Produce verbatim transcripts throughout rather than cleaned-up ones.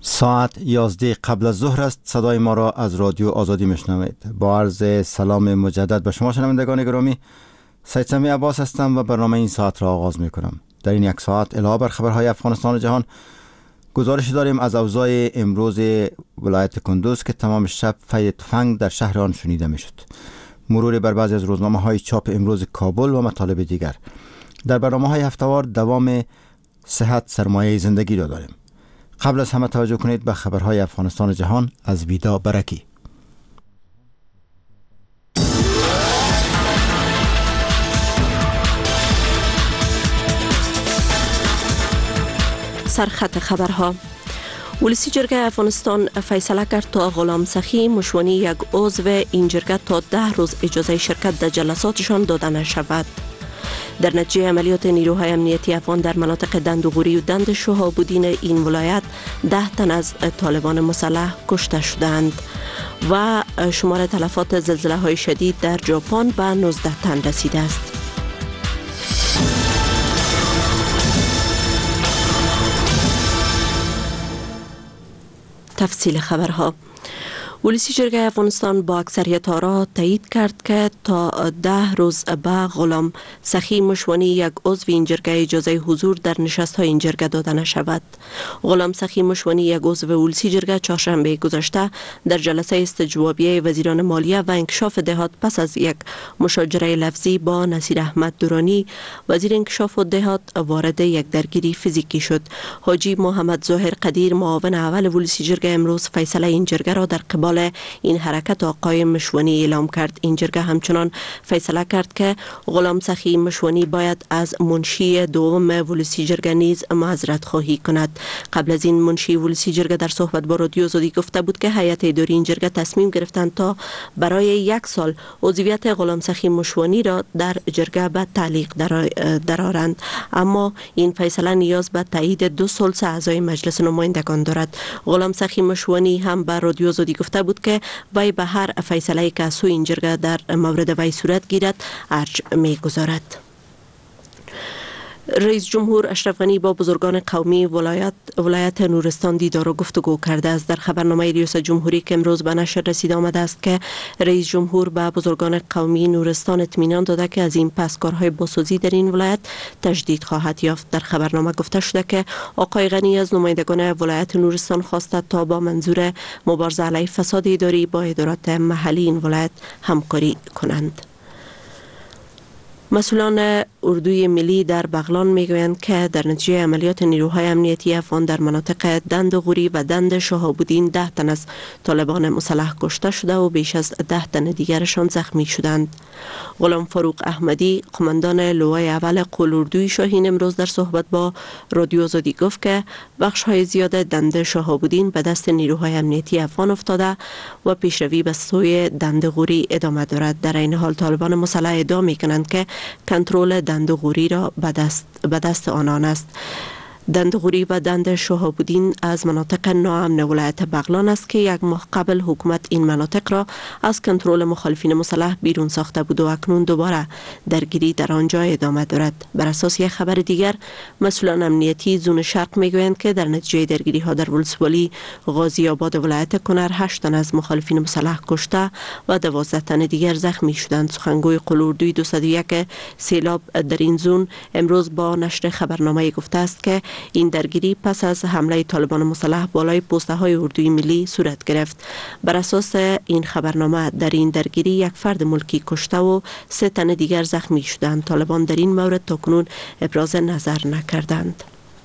ساعت یازده قبل از ظهر است. صدای ما را از رادیو آزادی میشنوید. با عرض سلام مجدد به شما شنوندگان گرامی، سید سمیع عباس هستم و برنامه این ساعت را آغاز میکنم. در این یک ساعت علاوه بر خبرهای افغانستان و جهان، گزارش داریم از اوضاع امروز ولایت کندوز که تمام شب فی تفنگ در شهر آن شنیده میشد. مرور بر بعضی از روزنامه های چاپ امروز کابل و مطالب دیگر. در برنامه های هفته‌وار دوام صحت سرمایه زندگی را داریم. قبل از همه توجه کنید به خبرهای افغانستان و جهان از ویدا برکی. سرخط خبرها. ولسی جرگه افغانستان فیصله کرد تا غلام سخی مشوانی یک عضو این جرگه تا ده روز اجازه شرکت در جلساتشان داده نشود. در نتیجه عملیات نیروهای امنیتی افغان در مناطق دندوغوری و دند شهاب‌الدین این ولایت ده تن از طالبان مسلح کشته شدند و شمار تلفات زلزله های شدید در ژاپن به نوزده تن رسیده است. تفصیل خبرها. ولسی جرگه افغانستان با اکثریت آرا تایید کرد که تا ده روز به غلام سخی مشوانی یک عضو این جرگه اجازه حضور در نشست های این جرگه داده نشود. غلام سخی مشوانی یک عضو ولسی جرگه چهارشنبه گذشته در جلسه استجوابیه وزیران مالیه و انکشاف دهات پس از یک مشاجره لفظی با نصیر احمد دورانی وزیر انکشاف دهات وارد یک درگیری فیزیکی شد. حاجی محمد ظاهر قدیر معاون اول ولسی جرگه امروز فیصله این جرگه را در قبال این حرکت آقای مشوانی اعلام کرد. این جرگه همچنان فیصله کرد که غلام سخی مشوانی باید از منشی دوم ولسی جرگه نیز معذرت خواهی کند. قبل از این منشی ولسی جرگه در صحبت با رادیو آزادی گفته بود که هیئت اداری این جرگه تصمیم گرفتند تا برای یک سال عضویت غلام سخی مشوانی را در جرگه به تعلیق درآورند، اما این فیصله نیاز به تایید دو ثلث اعضای مجلس نمایندگان دارد. غلام سخی مشوانی هم به رادیو آزادی گفته بود که وی به هر فیصله که از سوی این جرگه در مورد وی صورت گیرد ارج می‌گذارد. رئیس جمهور اشرف غنی با بزرگان قومی ولایت ولایت نورستان دیدار و گفتگو کرده است. در خبرنامه ریاست جمهوری که امروز به نشر رسیده آمده است که رئیس جمهور به بزرگان قومی نورستان اطمینان داده که از این پس کارهای بازسازی در این ولایت تجدید خواهد یافت. در خبرنامه گفته شده که آقای غنی از نمایندگان ولایت نورستان خواسته تا با منظور مبارزه علیه فساد اداری با ادارات محلی این ولایت همکاری کنند. مسئولان اردوی ملی در بغلان میگویند که در نتیجه عملیات نیروهای امنیتی افغان در مناطق دندوغوری و دند شهاب‌الدین ده تن از طالبان مسلح کشته شده و بیش از ده تن دیگرشان زخمی شدند. غلام فاروق احمدی قماندان لوای اول قلاردوی شاهین امروز در صحبت با رادیو آزادی گفت که بخش های زیاد دند شهاب‌الدین به دست نیروهای امنیتی افغان افتاده و پیشروی به سوی دندوغوری ادامه دارد. در این حال طالبان مسلح ادعا میکنند که کنترل دندوغوری را به دست, به دست آنان است. دندوغوری و دند شهاب‌الدین از مناطق ناامن ولایت بغلان است که یک ماه قبل حکومت این مناطق را از کنترل مخالفین مسلح بیرون ساخته بود و اکنون دوباره درگیری در آنجا ادامه دارد. بر اساس یک خبر دیگر، مسئولان امنیتی زون شرق میگویند که در نتیجه درگیری ها در ولسوالی غازی آباد ولایت کنر هشت تن از مخالفین مسلح کشته و دوازده تن دیگر زخمی شدند. سخنگوی قلاردوی دویست و یک سیلاب در این زون امروز با نشر خبرنامه گفته است که این درگیری پس از حمله طالبان مسلح بالای پوسته های اردوی ملی صورت گرفت. بر اساس این خبرنامه در این درگیری یک فرد ملکی کشته و سه تن دیگر زخمی شدند. طالبان در این مورد تاکنون ابراز نظر نکردند.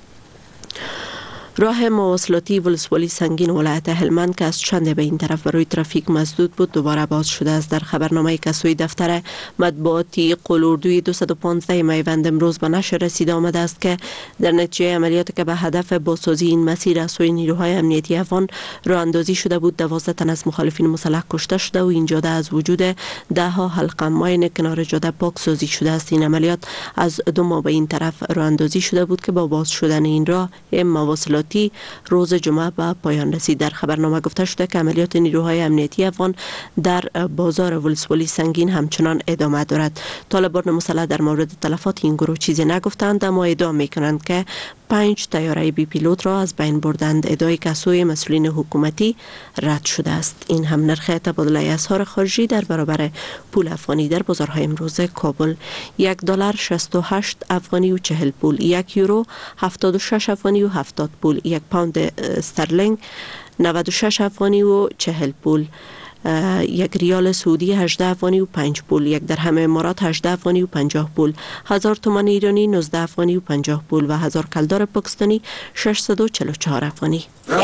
راه مواصلاتی ولسوالی سنگین ولایت هلمند که از چند به این طرف برای ترافیک مسدود بود دوباره باز شده است. در خبرنامه که سوی دفتر مطبوعاتی قلاردوی دویست و پانزده میوند امروز به نشر رسیده آمده است که در نتیجه عملیاتی که به هدف بازسازی این مسیر از سوی نیروهای امنیتی افغان راه اندازی شده بود، دوازده تن از مخالفین مسلح کشته شده و این جاده از وجود ده ها حلقه ماین کنار جاده پاک سازی شده است. این عملیات از دو ماه به این طرف راه اندازی شده بود که با باز شدن این راه مواصلات تشکیلاتی روز جمعه به پایان رسید. در خبرنامه گفته شده که عملیات نیروهای امنیتی افغان در بازار ولسوالی سنگین همچنان ادامه دارد. طالبان مسلح در مورد تلفات این گروه چیزی نگفتند، اما ادعا میکنند که پنج طیاره بی پیلوت را از بین بردند، ادعای که سوی مسئولین حکومتی رد شده است. این هم نرخ تبادله اسعار خارجی در برابر پول افغانی در بازارهای امروز کابل: یک دلار شصت و هشت افغانی و چهل پول، یک یورو هفتاد و شش افغانی و هفتاد پول، یک پوند استرلینگ نود و شش افغانی و چهل پول، یک ریال سعودی هجده افغانی و پنج پول، یک درهم امارات هجده افغانی و پنجاه پول، هزار تومان ایرانی نوزده افغانی و پنجاه پول و هزار کلدار پاکستانی ششصد و چهل و چهار افغانی.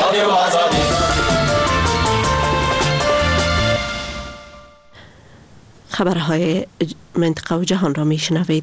خبرهای منطقه و جهان را میشنوید.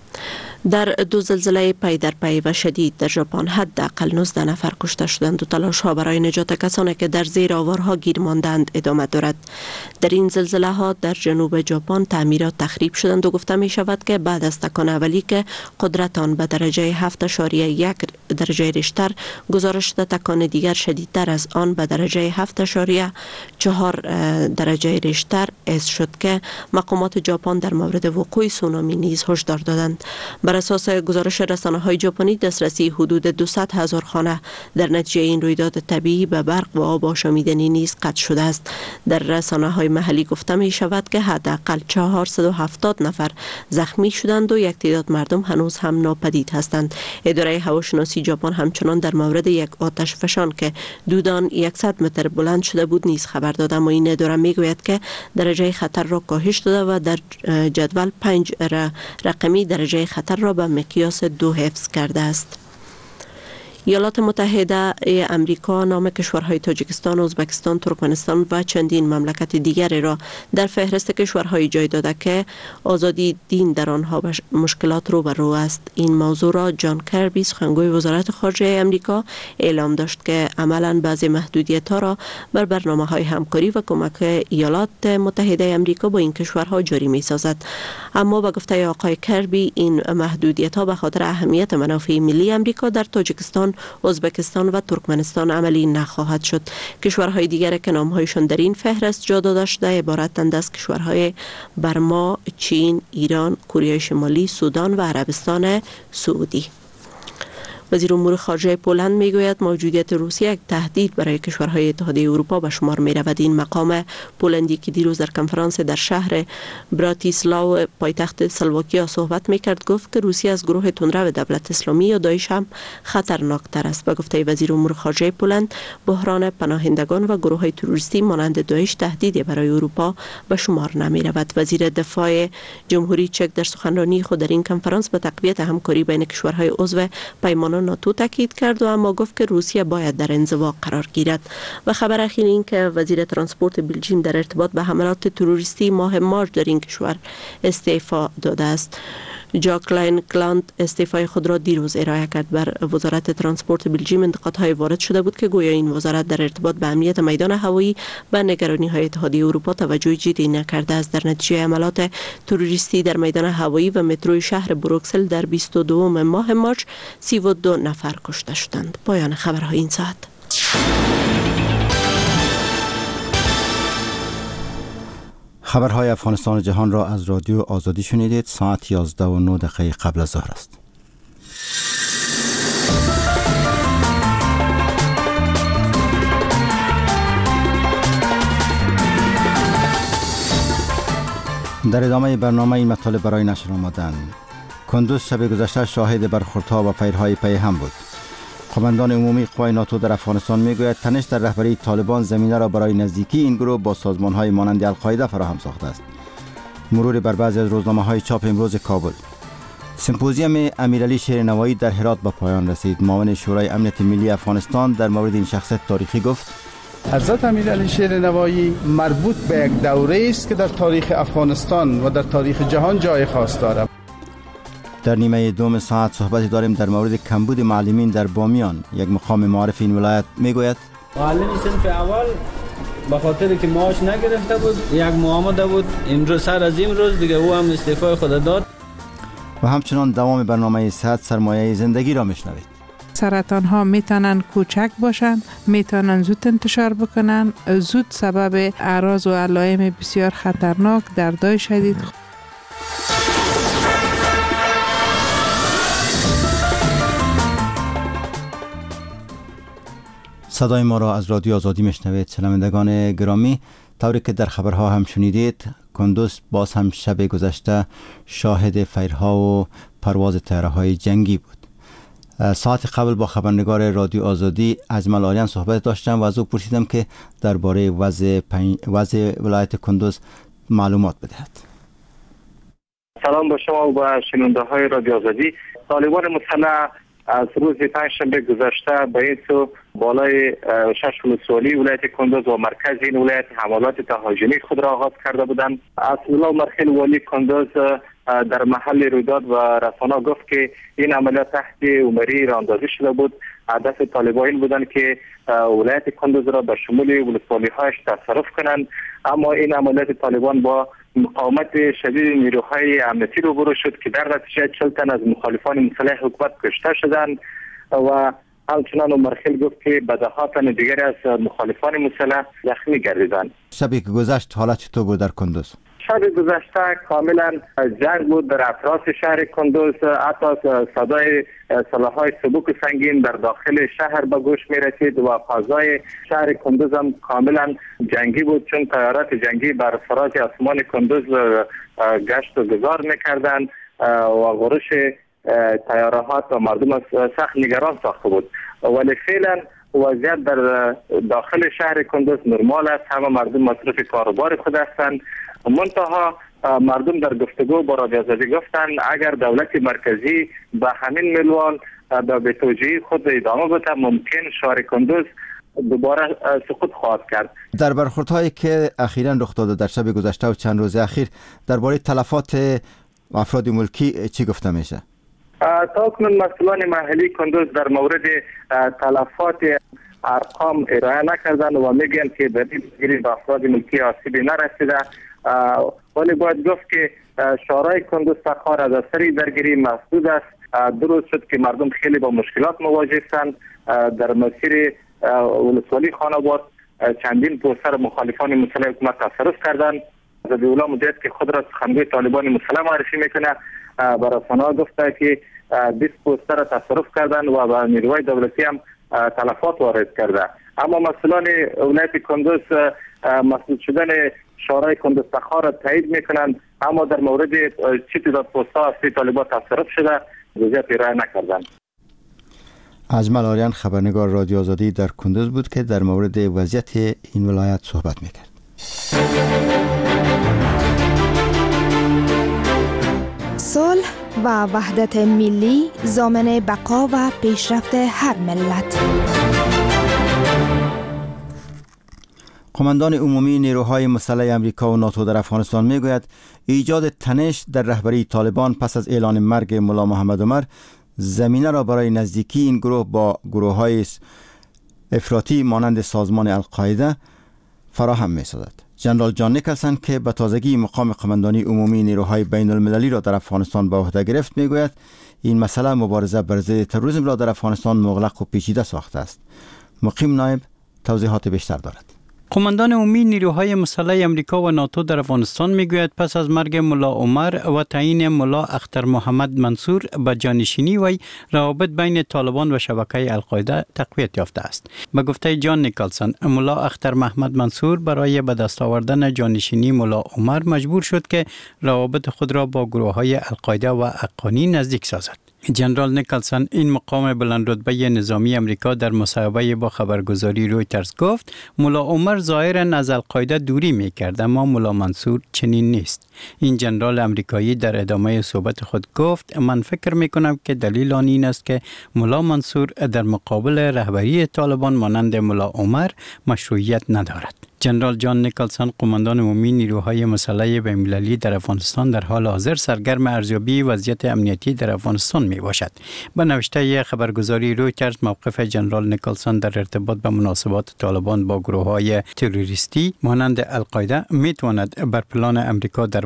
در دو زلزله پی در پی و شدید در ژاپن حداقل نوزده نفر کشته شدند و تلاش ها برای نجات کسانی که در زیر آوارها گیر ماندند ادامه دارد. در این زلزله ها در جنوب ژاپن تعمیرات تخریب شدند و گفته می شود که بعد از تکان اولی که قدرت آن به درجه هفت اشاریه یک درجه ریشتر گزارش شده، تکان دیگر شدیدتر از آن به درجه هفت اشاریه چهار درجه ریشتر حس شد که مقامات ژاپن در مورد وقوع سونامی نیز هشدار دادند. بر اساس گزارش رسانه‌های ژاپنی، دسترسی حدود دویست هزار خانه در نتیجه این رویداد طبیعی به برق و آب آشامیدنی نیز قطع شده است. در رسانه‌های محلی گفته می شود که حداقل چهارصد و هفتاد نفر زخمی شدند و یک تعداد مردم هنوز هم ناپدید هستند. اداره هواشناسی ژاپن همچنان در مورد یک آتش فشان که دودان صد متر بلند شده بود نیز خبر داد، اما این اداره میگوید که درجه خطر را کاهش داده و در جدول پنج رقمی درجه خطر را به مقیاس دو حفظ کرده است. ایالات متحده امریکا نام کشورهای تاجیکستان، ازبکستان، ترکمنستان و چندین مملکت دیگر را در فهرست کشورهای جای داده که آزادی دین در آنها به مشکلات روبرو است. این موضوع را جان کربی، سخنگوی وزارت خارجه امریکا، اعلام داشت که عملاً بعضی محدودیت‌ها را بر برنامه‌های همکاری و کمک ایالات متحده امریکا با این کشورها جاری می‌سازد. اما به گفته آقای کربی، این محدودیت‌ها به خاطر اهمیت منافع ملی امریکا در تاجیکستان، ازبکستان و ترکمنستان عملی نخواهد شد. کشورهای دیگر که نامهایشان در این فهرست جا داده شده عبارتند از کشورهای برما، چین، ایران، کره شمالی، سودان و عربستان سعودی. وزیر امور خارجه پولند میگوید موجودیت روسیه یک تهدید برای کشورهای اتحادیه اروپا به شمار می رود. این مقام پولندی که دیروز در کنفرانس در شهر براتیسلاو پایتخت اسلواکیا صحبت میکرد گفت که روسیه از گروه تندرو دولت اسلامی یا داعش هم خطرناکتر است. به گفته وزیر امور خارجه پولند، بحران پناهندگان و گروه های تروریستی مانند داعش تهدیدی برای اروپا به شمار نمی رود. وزیر دفاع جمهوری چک در سخنرانی خود در این کنفرانس به تقویت همکاری بین کشورهای عضو پیمان ناتو تاکید کرد و اما گفت که روسیه باید در انزوا قرار گیرد. و خبر اخیر این که وزیر ترانسپورت بلژیم در ارتباط به حملات تروریستی ماه مارچ در این کشور استعفا داده است. جاکلاین کلاند استعفای خود را دیروز ارائه کرد. بر وزارت ترانسپورت بلژیم انتقادهای وارد شده بود که گویا این وزارت در ارتباط به امنیت میدان هوایی و نگرانی های اتحادیه اروپا توجه جدی نکرده است. در نتیجه حملات تروریستی در میدان هوایی و متروی شهر بروکسل در بیست و دو ماه مارچ سی و دو نفر کشته شدند. پایان خبرهای این ساعت. خبرهای افغانستان و جهان را از رادیو آزادی شنیدید. ساعت یازده و نه دقیقه قبل از ظهر است. در ادامه برنامه این مطالب برای نشر آمدند. کندوز شب گذشته شاهد برخوردها و فیرهای پی هم بود. قماندان عمومی قوای ناتو در افغانستان میگوید تنش در رهبری طالبان زمینه را برای نزدیکی این گروه با سازمان‌های مانند القاعده فراهم ساخته است. مرور بر بعضی از روزنامه‌های چاپ امروز کابل. سمپوزیوم امیرعلی شیرنوایی در هرات به پایان رسید. معاون شورای امنیت ملی افغانستان در مورد این شخصیت تاریخی گفت: حضرت امیرعلی شیرنوایی مربوط به یک دوره است که در تاریخ افغانستان و در تاریخ جهان جای خاص دارد. در نیمه دوم ساعت صحبتی داریم در مورد کمبود معلمین در بامیان. یک مقام معارف این ولایت میگوید معلم صنف اول به خاطر که معاش نگرفته بود یک معامله بود، امروز سر از امروز دیگه او هم استعفای خود داد. و همچنان دوام برنامه صحت سرمایه زندگی را میشنوید. سرطان ها میتونن کوچک باشن، میتونن زود انتشار بکنن، زود سبب اعراض و علائم بسیار خطرناک، دردای شدید. صدای ما را از رادیو آزادی میشنوید. شنوندگان گرامی، طوری که در خبرها هم شنیدید، کندوز باز هم شب گذشته شاهد فیرها و پرواز طیاره‌های جنگی بود. ساعت قبل با خبرنگار رادیو آزادی اجمل آریان صحبت داشتم و از او پرسیدم که درباره وضع وضع ولایت کندوز معلومات بدهد. سلام با شما و با شنونده های رادیو آزادی. طالبان مسلح از روز پنجشنبه گذشته به این سو بالای شش ولسوالی ولایت کندوز و مرکز این ولایت حملات تهاجمی خود را آغاز کرده بودند. اسدالله مرخیل والی کندوز در محل رویداد و رسانه گفت که این عملیات تحت عمری راهاندازی شده بود. هدف طالبان این بودند که ولایت کندوز را به شمول ولسوالی هایش تصرف کنند، اما این عملیات طالبان با مقاومت شدید نیروهای امنیتی روبرو شد که در نتیجه چهل تن از مخالفان مسلح حکومت کشته شدند و همچنان مرخیل گفت که به ده ها تن دیگر از مخالفان مسلح زخمی گردیدند. شبی که گذشت حالت چطور بود در کندوز؟ شب گذشته کاملا جنگ بود در اطراف شهر کندوز. حتی صدای سلاح‌های سبک و سنگین در داخل شهر به گوش می‌رسید و فضای شهر کندوز هم کاملا جنگی بود، چون طیارات جنگی بر فراز آسمان کندوز گشت و گذار می‌کردند و غرش طیارات و مردم سخت نگران ساخته بود. ولی فعلا وضعیت در داخل شهر کندوز نرمال است. همه مردم مصرف کاروبار خود هستند. منتها مردم در گفتگو با رادیو آزادی گفتند اگر دولت مرکزی به همین منوال به بی‌توجهی خود ادامه بده، ممکن شهر کندوز دوباره سقوط خواهد کرد. در برخوردهایی که اخیراً رخ داده در شب گذشته و چند روز اخیر درباره تلفات افراد ملکی چی گفته میشه؟ تا اکنون مسئولان محلی کندوز در مورد تلفات ارقام ارائه نکردند و میگن که در این به افراد ملکی آسیبی نرسیده، ولی باید گفت که شهرهای کندوز تخار از اثر درگیری محدود است. درست شد که مردم خیلی با مشکلات مواجه هستند. در مسیر ولسوالی خانواد چندین پوستر مخالفان مسلح حکومت تصرف کردند. ذبیح‌الله مجاهد که خود را سخنگوی طالبان مسلح معرفی میکنه به رسانه‌ها گفته که بیست پوستر تصرف کردند و به نیروهای دولتی هم تلفات وارد کرده. اما مسئولان ولایت کندوز مسدود شدن شهرهای کندوز تخار را تایید میکنند، اما در مورد چه تعداد پست‌ها از طالبان تصرف شده جزئیات ارائه نکردند. اجمل آریان خبرنگار رادیو آزادی در کندوز بود که در مورد وضعیت این ولایت صحبت میکرد. صلح و وحدت ملی ضامن بقا و پیشرفت هر ملت. قماندان عمومی نیروهای مسلح امریکا و ناتو در افغانستان میگوید ایجاد تنش در رهبری طالبان پس از اعلان مرگ ملا محمد عمر زمینه را برای نزدیکی این گروه با گروه‌های افراطی مانند سازمان القاعده فراهم می‌سازد. جنرال جان نیکلسن که به تازگی مقام قماندانی عمومی نیروهای بین المللی را در افغانستان به عهده گرفت میگوید این مسئله مبارزه بر ضد تروریسم را در افغانستان مغلق و پیچیده ساخته است. مقیم نایب توضیحات بیشتر دارد. قماندان عمومی نیروهای مسلح امریکا و ناتو در افغانستان میگوید پس از مرگ ملا عمر و تعیین ملا اختر محمد منصور به جانشینی وی روابط بین طالبان و شبکه القاعده تقویت یافته است. به گفته جان نیکلسن، ملا اختر محمد منصور برای به دست آوردن جانشینی ملا عمر مجبور شد که روابط خود را با گروه‌های القاعده و حقانی نزدیک سازد. جنرال نیکلسن این مقام بلند رتبه نظامی امریکا در مصاحبه با خبرگزاری رویترز گفت ملا عمر ظاهراً از القاعده دوری می‌کرد، اما ملا منصور چنین نیست. این جنرال امریکایی در ادامه صحبت خود گفت من فکر می‌کنم که دلیل آن این است که ملا منصور در مقابل رهبری طالبان مانند ملا عمر مشروعیت ندارد. جنرال جان نیکلسن قماندان عمومی نیروهای مسلح بین‌المللی در افغانستان در حال حاضر سرگرم ارزیابی وضعیت امنیتی در افغانستان می باشد. به نوشته خبرگزاری رویترز موقف جنرال نیکلسن در ارتباط به مناسبات طالبان با گروه‌های تروریستی مانند القاعده می تواند بر پلان امریکا در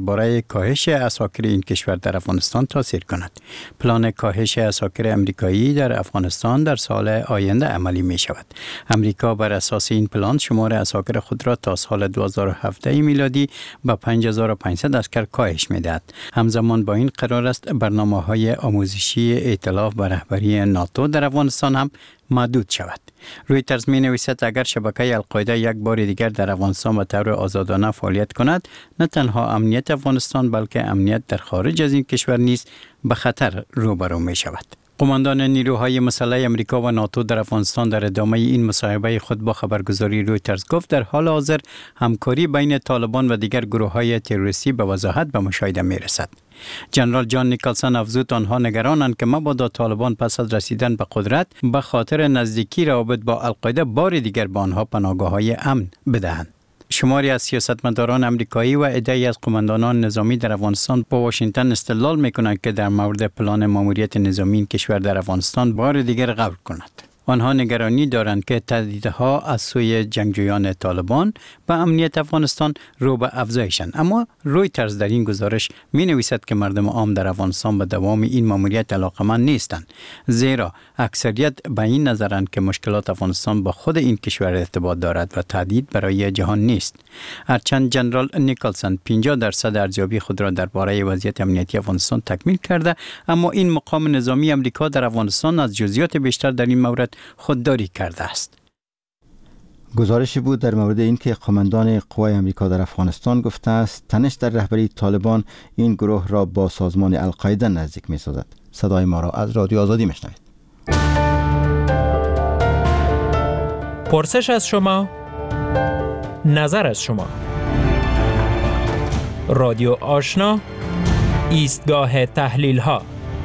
درباره کاهش عساکر این کشور در افغانستان تاثیر کند. پلان کاهش عساکر امریکایی در افغانستان در سال آینده عملی می شود. امریکا بر اساس این پلان شمار عساکر خود را تا سال دو هزار و هفده میلادی به پنج هزار و پانصد عسکر کاهش می دهد. همزمان با این قرار است برنامه‌های آموزشی ائتلاف به رهبری ناتو در افغانستان هم محدود شود. رویترز می نویسد اگر شبکه القاعده یک بار دیگر در افغانستان به طور آزادانه فعالیت کند، نه تنها امنیت افغانستان بلکه امنیت در خارج از این کشور نیز به خطر روبرو می شود. قماندان نیروهای مسلح امریکا و ناتو در افغانستان در ادامه این مصاحبه خود با خبرگزاری رویترز گفت در حال حاضر همکاری بین طالبان و دیگر گروه‌های تروریستی به وضاحت به مشاهده می‌رسد. جنرال جان نیکلسن افزود آنها نگرانند که مبادا طالبان پس از رسیدن به قدرت به خاطر نزدیکی روابط با القاعده بار دیگر به آنها پناهگاه‌های امن بدهند. شماری از سیاستمداران امریکایی و عده‌ای از قماندانان نظامی در افغانستان با واشنگتن استدلال می‌کنند که در مورد پلان ماموریت نظامی این کشور در افغانستان بار دیگر غور کند. آنها نگرانی دارند که تهدیدها از سوی جنگجویان طالبان به امنیت افغانستان رو به افزایشند. اما رویترز در این گزارش می نویسد که مردم عام در افغانستان به دوام این ماموریت علاقه‌مند نیستند، زیرا اکثریت به این نظرند که مشکلات افغانستان با خود این کشور ارتباط دارد و تهدید برای جهان نیست. هرچند جنرال نیکلسن پنجاه درصد ارزیابی خود را درباره وضعیت امنیتی افغانستان تکمیل کرده، اما این مقام نظامی امریکا در افغانستان از جزئیات بیشتر در این مورد خودداری کرده است. گزارشی بود در مورد اینکه قماندان قوای امریکا در افغانستان گفته است تنش در رهبری طالبان این گروه را با سازمان القاعده نزدیک می سازد. صدای ما را از رادیو آزادی میشنوید. پرسش از شما، نظر از شما. رادیو آشنا، ایستگاه تحلیل ها.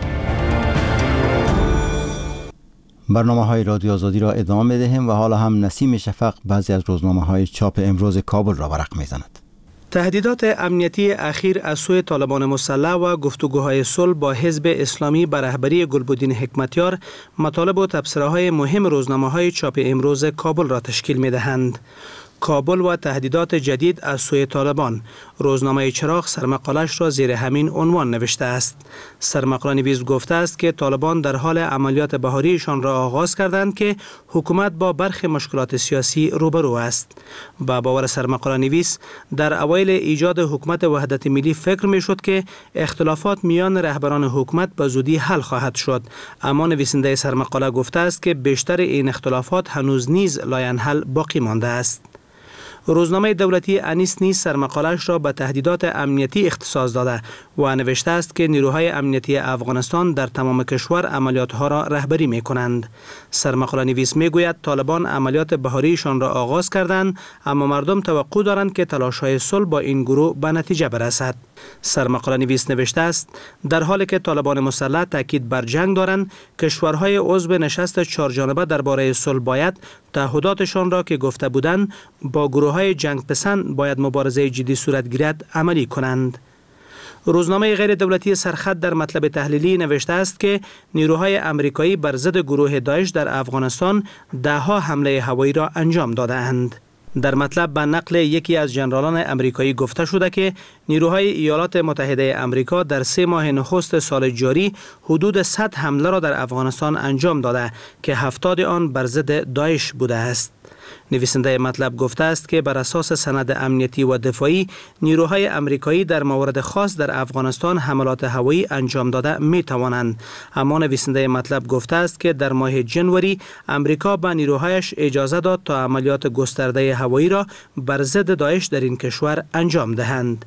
برنامه های رادیو آزادی را ادامه دهیم و حالا هم نسیم شفق بعضی از روزنامه های چاپ امروز کابل را ورق می زند. تهدیدات امنیتی اخیر از سوی طالبان مسلح و گفتگوهای صلح با حزب اسلامی به رهبری گلبدین حکمتیار مطالب و تبصره‌های مهم روزنامه‌های چاپ امروز کابل را تشکیل می‌دهند. کابل و تهدیدات جدید از سوی طالبان. روزنامه چراغ سرمقالش را زیر همین عنوان نوشته است. سرمقاله نویس گفته است که طالبان در حال عملیات بهاریشان را آغاز کردند که حکومت با برخی مشکلات سیاسی روبرو است. با باور سرمقاله نویس در اوایل ایجاد حکومت وحدت ملی فکر می شد که اختلافات میان رهبران حکومت به زودی حل خواهد شد، اما نویسنده سرمقاله گفته است که بیشتر این اختلافات هنوز نیز لاینحل باقی مانده است. روزنامه دولتی انیس نیز سرمقالش را به تهدیدات امنیتی اختصاص داده و نوشته است که نیروهای امنیتی افغانستان در تمام کشور عملیاتها را رهبری می کنند. سرمقاله نویس می گوید طالبان عملیات بهاریشان را آغاز کردند، اما مردم توقع دارند که تلاش‌های صلح با این گروه به نتیجه برسد. سرمقاله نویس نوشته است در حالی که طالبان مسلح تاکید بر جنگ دارند، کشورهای عضو نشست چهارجانبه درباره صلح باید تعهداتشان را که گفته بودند با گروه‌های جنگ پسند باید مبارزه جدی صورت گیرد عملی کنند. روزنامه غیر دولتی سرخط در مطلب تحلیلی نوشته است که نیروهای امریکایی بر ضد گروه داعش در افغانستان ده‌ها حمله هوایی را انجام داده‌اند. در مطلب به نقل یکی از ژنرالان امریکایی گفته شده که نیروهای ایالات متحده امریکا در سه ماه نخست سال جاری حدود صد حمله را در افغانستان انجام داده که هفتاد آن بر ضد داعش بوده است. نویسنده مطلب گفته است که بر اساس سند امنیتی و دفاعی نیروهای امریکایی در موارد خاص در افغانستان حملات هوایی انجام داده می توانند، اما نویسنده مطلب گفته است که در ماه جنوری امریکا به نیروهایش اجازه داد تا عملیات گسترده هوایی را بر ضد داعش در این کشور انجام دهند.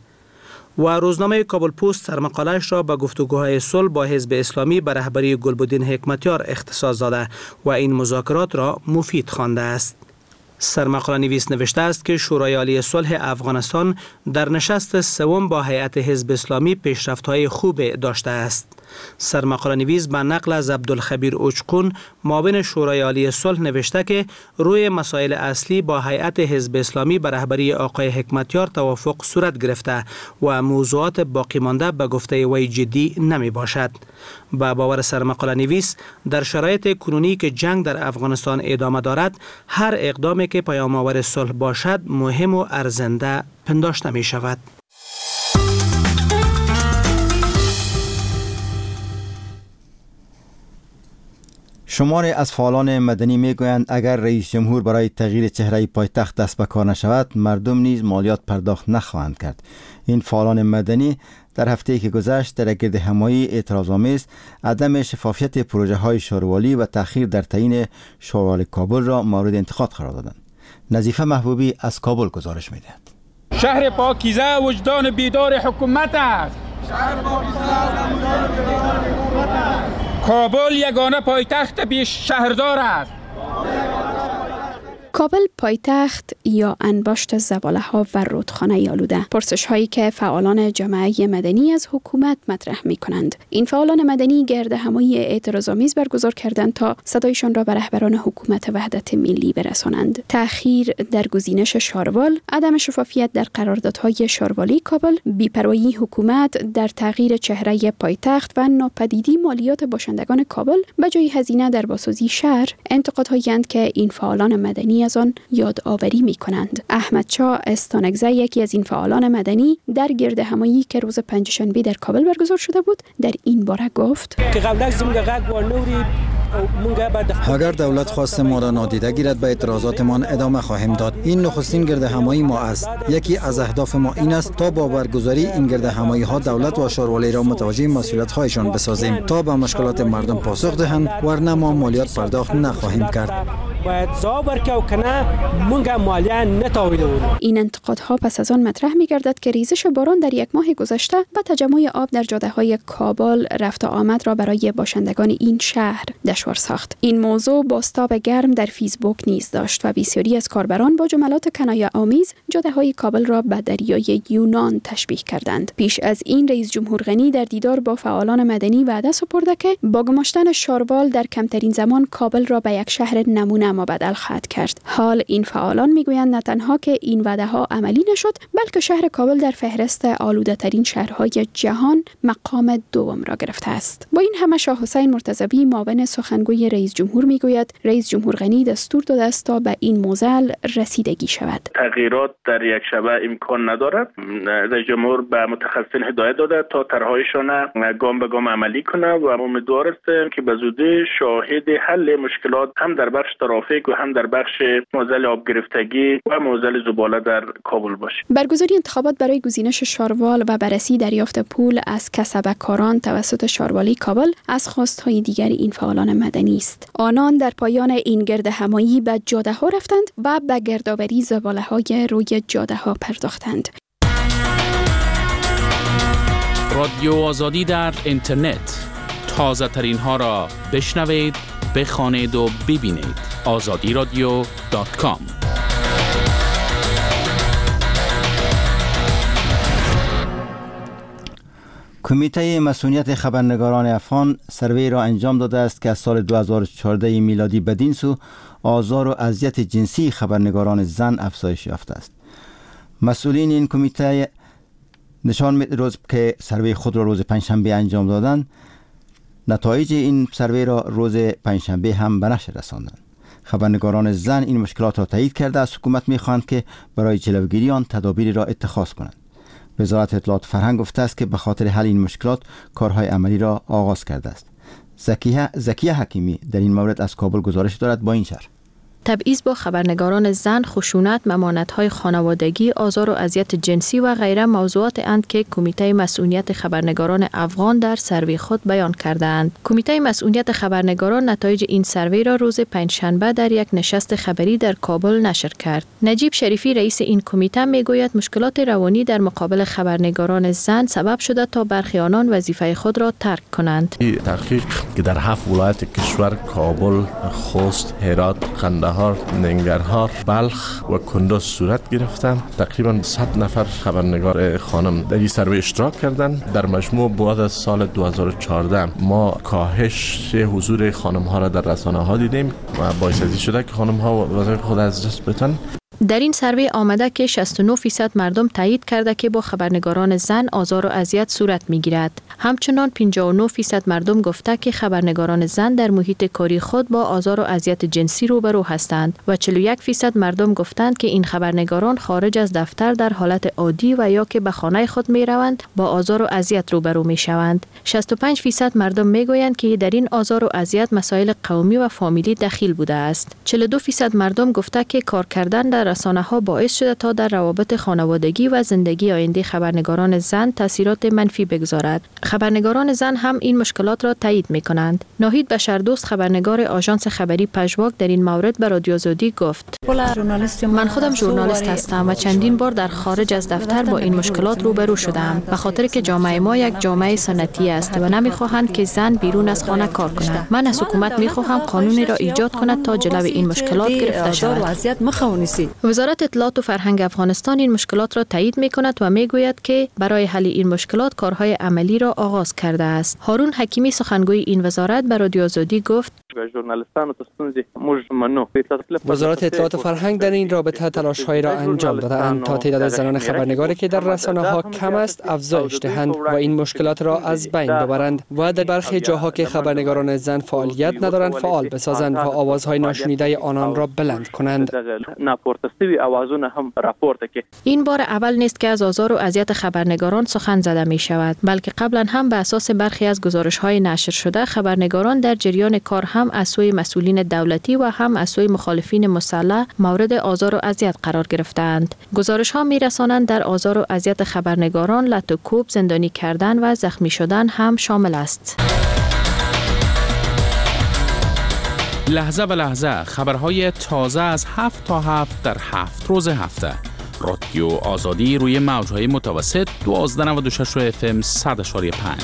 و روزنامه کابل پست سرمقاله‌اش را به گفتگوهای صلح با حزب اسلامی به رهبری گلبدین حکمتیار اختصاص داده و این مذاکرات را مفید خوانده است. سرمقاله نویس نوشته است که شورای عالی صلح افغانستان در نشست سوم با هیئت حزب اسلامی پیشرفت‌های خوب داشته است. سرمقاله نویس به نقل از عبدالخبیر اوچقون معاون شورای عالی صلح نوشته که روی مسائل اصلی با هیئت حزب اسلامی به رهبری آقای حکمتیار توافق صورت گرفته و موضوعات باقی مانده به گفته وی جدی نمی باشد. با باور سرمقاله نویس در شرایط کنونی که جنگ در افغانستان ادامه دارد، هر اقدامی که پیام‌آور صلح باشد مهم و ارزنده پنداشته می شود. شماری از فعالان مدنی میگویند اگر رئیس جمهور برای تغییر چهره پایتخت دست به کار نشود، مردم نیز مالیات پرداخت نخواهند کرد. این فعالان مدنی در هفته‌ای که گذشت در گرد همایی اعتراض‌آمیز عدم شفافیت پروژه های شاروالی و تأخیر در تعیین شاروال کابل را مورد انتقاد قرار دادند. نظیفه محبوبی از کابل گزارش می‌دهد. شهر پاکیزه وجدان بیدار حکومت است. شهر پاکیزه وجدان بیدار حکومت است. کابل یگانه پایتخت بیش شهردار است. کابل پایتخت یا انباشت زباله ها و رودخانه آلوده، پرسش هایی که فعالان جامعه مدنی از حکومت مطرح می کنند. این فعالان مدنی گرد همایی اعتراض‌آمیز برگزار کردند تا صدایشان را به رهبران حکومت وحدت ملی برسانند. تأخیر در گزینش شاروال، عدم شفافیت در قراردادهای شاروالی کابل، بی‌پروایی حکومت در تغییر چهره پایتخت و ناپدیدی مالیات باشندگان کابل به جای هزینه در بازسازی شهر، انتقادهایی اند که این فعالان مدنی از آن یادآوری می کنند. احمد شاه استانگزه، یکی از این فعالان مدنی، در گرد همایی که روز پنجشنبه در کابل برگزار شده بود در این باره گفت اگر دولت خواست ما را نادیده گیرد به اعتراضاتمان ادامه خواهیم داد. این نخستین گرد همایی ما است. یکی از اهداف ما این است تا با برگزاری این گرد همایی ها دولت و شاروالی را متوجه مسئولیت هایشان بسازیم تا به مشکلات مردم پاسخ دهند، ورنه ما مالیات پرداخت نخواهیم کرد. باید صبر که کنه منگه مالیه نتاویدون. این انتقادها پس از آن مطرح می‌گردد که ریزش باران در یک ماه گذشته و تجمع آب در جاده‌های کابل رفت و آمد را برای باشندگان این شهر دشوار ساخت. این موضوع بازتاب گرم در فیسبوک نیز داشت و بسیاری از کاربران با جملات کنایه آمیز جاده‌های کابل را به دریای یونان تشبیه کردند. پیش از این رئیس جمهور غنی در دیدار با فعالان مدنی وعده سپرده که با گماشتن شاروال در کمترین زمان کابل را به یک شهر نمونه مبدل خواهد کرد. حال این فعالان میگویند نه تنها که این وعده ها عملی نشد، بلکه شهر کابل در فهرست آلوده ترین شهرهای جهان مقام دوم را گرفته است. با این همه شاه حسین مرتضوی معاون سخنگوی رئیس جمهور میگوید رئیس جمهور غنی دستور داده است تا به این موزل رسیدگی شود. تغییرات در یک شبه امکان ندارد. رئیس جمهور به متخصصین هدایت داده تا طرحهایشان گام به گام عملی کنه و امیدوار هستیم که به زودی شاهد حل مشکلات هم در بخش ترافیک و هم در بخش موزل آب گرفتگی و موزل زباله در کابل باشیم. برگزاری انتخابات برای گزینش شاروال و بررسی دریافت پول از کسب کاران توسط شاروالی کابل از خواستهای دیگر این فعالان مدنی است. آنان در پایان این گرد همایی به جاده ها رفتند و به گردآوری زباله های روی جاده ها پرداختند. رادیو آزادی در اینترنت، تازه ترین ها را بشنوید، بخوانید و ببینید. آزادی رادیو دات کام. کمیته مسئولیت خبرنگاران افغان سروی را انجام داده است که از سال دو هزار و چهارده میلادی بدین سو آزار و اذیت جنسی خبرنگاران زن افزایش یافته است. مسئولین این کمیته نشان می‌دهند که سروی خود را روز پنجشنبه انجام دادند. نتایج این سروی را روز پنجشنبه هم به نشر رساندند. خبرنگاران زن این مشکلات را تایید کرده از حکومت می‌خواهند که برای جلوگیری آن تدابیری را اتخاذ کنند. وزارت اطلاعات فرهنگ گفته است که به خاطر حل این مشکلات کارهای عملی را آغاز کرده است. زکیه زکیه حکیمی در این مورد از کابل گزارش دارد با این شرح. تبعیض با خبرنگاران زن، خشونت، ممانعت‌های خانوادگی، آزار و اذیت جنسی و غیره موضوعات اند که کمیته مسئولیت خبرنگاران افغان در سروی خود بیان کردند. کمیته مسئولیت خبرنگاران نتایج این سروی را روز پنجشنبه در یک نشست خبری در کابل نشر کرد. نجیب شریفی رئیس این کمیته میگوید مشکلات روانی در مقابل خبرنگاران زن سبب شده تا برخی آنان وظیفه خود را ترک کنند. تحقیق که در هفت ولایت کشور کابل، خوست، هرات، قندهار، ننگرهار، بلخ و کندوز صورت گرفتن. تقریبا صد نفر خبرنگار خانم در این سروی اشتراک کردند. در مجموع بعد از سال دو هزار و چهارده ما کاهش حضور خانم ها را در رسانه ها دیدیم و باعث شده که خانم ها وظایف خود از دست بدن. در این سروی آمده که شصت و نه فیصد مردم تایید کرده که با خبرنگاران زن آزار و اذیت صورت میگیرد. همچنان پنجاه و نه فیصد مردم گفته که خبرنگاران زن در محیط کاری خود با آزار و اذیت جنسی روبرو هستند و چهل و یک فیصد مردم گفتند که این خبرنگاران خارج از دفتر در حالت عادی و یا که به خانه خود می روند با آزار و اذیت روبرو می شوند. شصت و پنج فیصد مردم می گویند که در این آزار و اذیت مسائل قومی و فامیلی دخیل بوده است. چهل و دو فیصد مردم گفته که کار کردن در رسانه ها باعث شده تا در روابط خانوادگی و زندگی آینده خبرنگاران زن تاثیرات منفی بگذارد. خبرنگاران زن هم این مشکلات را تایید می کنند. ناهید بشردوست، خبرنگار آژانس خبری پژواک، در این مورد به رادیو آزادی گفت: من خودم ژورنالیست هستم و چندین بار در خارج از دفتر با این مشکلات روبرو شدم، به خاطر که جامعه ما یک جامعه سنتی است و نمیخواهند که زن بیرون از خانه کار کند. من از حکومت میخواهم قانونی را ایجاد کند تا جلو این مشکلات گرفته شود. وزارت اطلاعات و فرهنگ افغانستان این مشکلات را تایید میکند و میگوید که برای حل این مشکلات کارهای عملی را آغاز کرده است. هارون حکیمی، سخنگوی این وزارت، به رادیو آزادی گفت: وزارت اطلاعات و فرهنگ در این رابطه تلاش‌هایی را انجام داده‌اند تا تعداد زنان خبرنگاری که در رسانه‌ها کم است افزایش دهند و این مشکلات را از بین ببرند و در برخی جاها که خبرنگاران زن فعالیت ندارند فعال بسازند و آوازهای ناشنیده آنان را بلند کنند. این بار اول نیست که از آزار و اذیت خبرنگاران سخن زده می شود، بلکه قبلا هم به اساس برخی از گزارش‌های نشر شده خبرنگاران در جریان کار هم از سوی مسئولین دولتی و هم از سوی مخالفین مسلح مورد آزار و اذیت قرار گرفتند. گزارش‌ها می‌رسانند در آزار و اذیت خبرنگاران لط و کوب، زندانی کردن و زخمی شدن هم شامل است. لحظه به لحظه خبرهای تازه از هفت تا هفت در هفت روز هفته. رادیو آزادی روی موج‌های متوسط دوازده و نود و شش اف ام صد و پنج.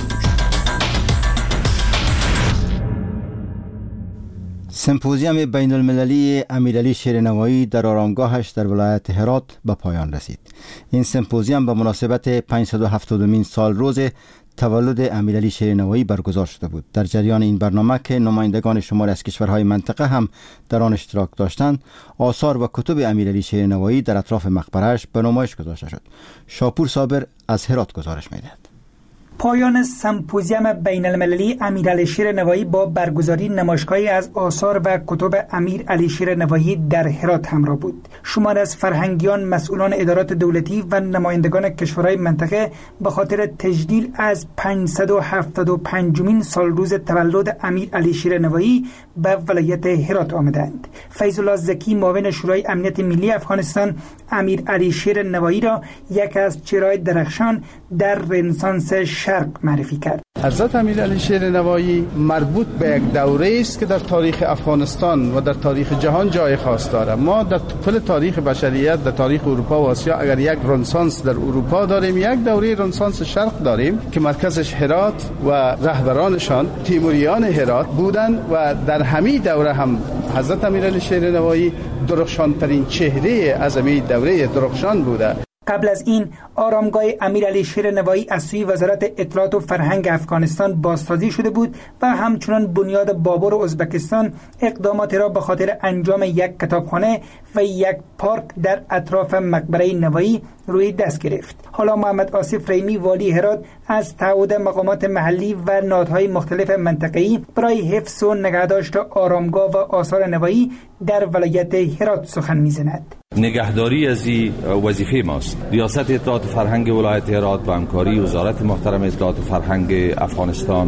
سمپوزیوم بین المللی امیرعلی شیرنوایی در آرامگاهش در ولایت هرات به پایان رسید. این سمپوزیوم به مناسبت پانصد و هفتادمین سال روز تولد امیرعلی شیرنوایی برگزار شده بود. در جریان این برنامه که نمایندگان شماری از کشورهای منطقه هم در آن اشتراک داشتند، آثار و کتب امیرعلی شیرنوایی در اطراف مقبره‌اش به نمایش گذاشته شد. شاپور صابر از هرات گزارش می‌دهد. پایان سمپوزیوم بین المللی امیرعلی شیرنوایی با برگزاری نمایشگاهی از آثار و کتب امیرعلی شیرنوایی در هرات همراه بود. شمار از فرهنگیان، مسئولان ادارات دولتی و نمایندگان کشورهای منطقه به خاطر تجلیل از پانصد و هفتاد و پنجمین سال روز تولد امیرعلی شیرنوایی به ولایت هرات آمدند. فیض الله زکی، معاون شورای امنیت ملی افغانستان، امیرعلی شیرنوایی را یک از چهره‌های درخشان در رنسانس شرق معرفی کرد. حضرت امیرعلی شیرنوایی مربوط به یک دوره است که در تاریخ افغانستان و در تاریخ جهان جای خاص دارد. ما در طول تاریخ بشریت، در تاریخ اروپا و آسیا، اگر یک رنسانس در اروپا داریم، یک دوره رنسانس شرق داریم که مرکزش هرات و رهبرانشان تیموریان هرات بودند و در همین دوره هم حضرت امیرعلی شیرنوایی درخشانترین چهره از همین دوره درخشان بوده. قبل از این آرامگاه امیرعلی شیرنوایی از سوی وزارت اطلاعات و فرهنگ افغانستان بازسازی شده بود و همچنان بنیاد بابر و ازبکستان اقداماتی را به خاطر انجام یک کتابخانه و یک پارک در اطراف مقبره نوایی روی دست گرفت. حالا محمد آصف ریمی، والی هرات، از تعهد مقامات محلی و نهادهای مختلف منطقه‌ای برای حفظ و نگهداشت آرامگاه و آثار نوایی در ولایت هرات سخن می‌زند. نگهداری از این وظیفه ماست. ریاست اطلاعات و فرهنگ ولایت هرات با همکاری وزارت محترم اطلاعات و فرهنگ افغانستان،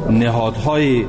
نهادهای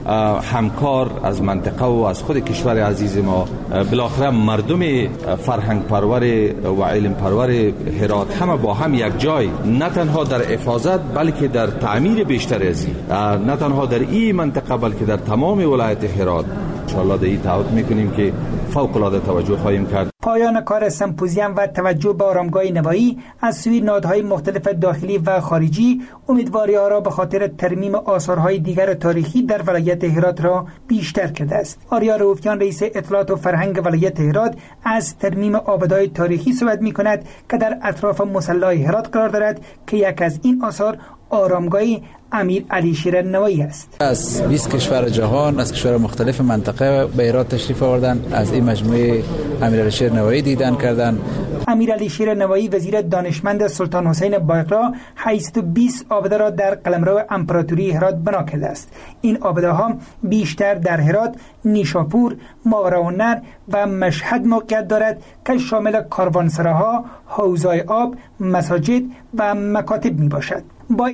همکار از منطقه و از خود کشور عزیز ما، بالاخره مردم فرهنگ پرور و علم پرور هرات همه با هم یک جای، نه تنها در حفاظت بلکه در تعمیر بیشتر از این، نه تنها در این منطقه بلکه در تمام ولایت هرات انشاءالله در این تعهد میکنیم که فوق العاده توجه خواهیم کرد. پایان کار سمپوزیوم و توجه به آرامگاه نوایی از سوی نهادهای مختلف داخلی و خارجی امیدواری‌ها را به خاطر ترمیم آثارهای دیگر تاریخی در ولایت هرات را بیشتر کرده است. آریا رؤوفیان، رئیس اطلاعات و فرهنگ ولایت هرات، از ترمیم آبادهای تاریخی صحبت می‌کند که در اطراف مصلی هرات قرار دارد که یک از این آثار آرامگاه امیر علی شیر نوایی است. از بیست کشور جهان، از کشور مختلف منطقه به ایران تشریف آوردن، از این مجموعه امیر علی شیر نوایی دیدن کردن. امیر علی شیر نوایی وزیر دانشمند سلطان حسین بایقرا هشتصد و بیست آبده را در قلمرو امپراتوری هرات بنا کرده است. این آبده ها بیشتر در هرات، نیشاپور، ماوراءالنهر و مشهد موقعیت دارد که شامل کاروانسراها، حوضهای آب، مساجد و مکاتب می باشد. با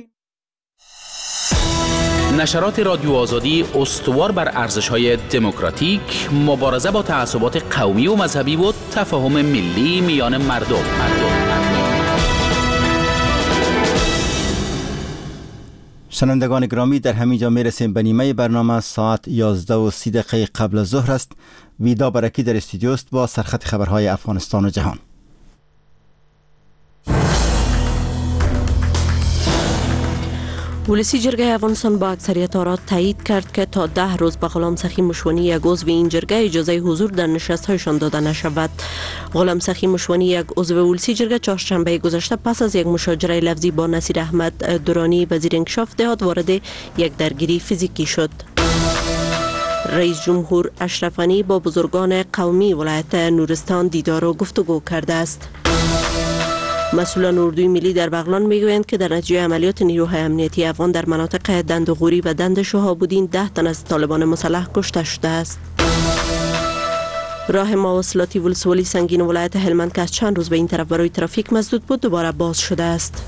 نشرات رادیو آزادی استوار بر ارزش‌های دموکراتیک، مبارزه با تعصبات قومی و مذهبی و تفاهم ملی میان مردم. شنوندگان گرامی، در همین جا میرسیم به نیمه برنامه. ساعت یازده و سی دقیقه قبل از ظهر است. ویدا برکی در استودیو است با سرخط خبرهای افغانستان و جهان. ولسی جرگه افغانستان با اکثریت آرا تایید کرد که تا ده روز به غلام سخی مشونی یک عضو این جرگه اجازه حضور در نشست‌هایشان داده نشود. غلام سخی مشونی یک عضو ولسی جرگه چهارشنبه گذشته پس از یک مشاجره لفظی با نصیر احمد درانی وزیر انکشاف دهات وارد یک درگیری فیزیکی شد. رئیس جمهور اشرف غنی با بزرگان قومی ولایت نورستان دیدار و گفتگو کرده است. مسئولان اردوی ملی در بغلان میگویند که در نتیجه عملیات نیروهای امنیتی افغان در مناطق دندغوری و دند شهابودین ده تن از طالبان مسلح کشته شده است. راه مواصلاتی ولسوالی سنگین ولایت هلمند که از چند روز به این طرف برای ترافیک مسدود بود دوباره باز شده است.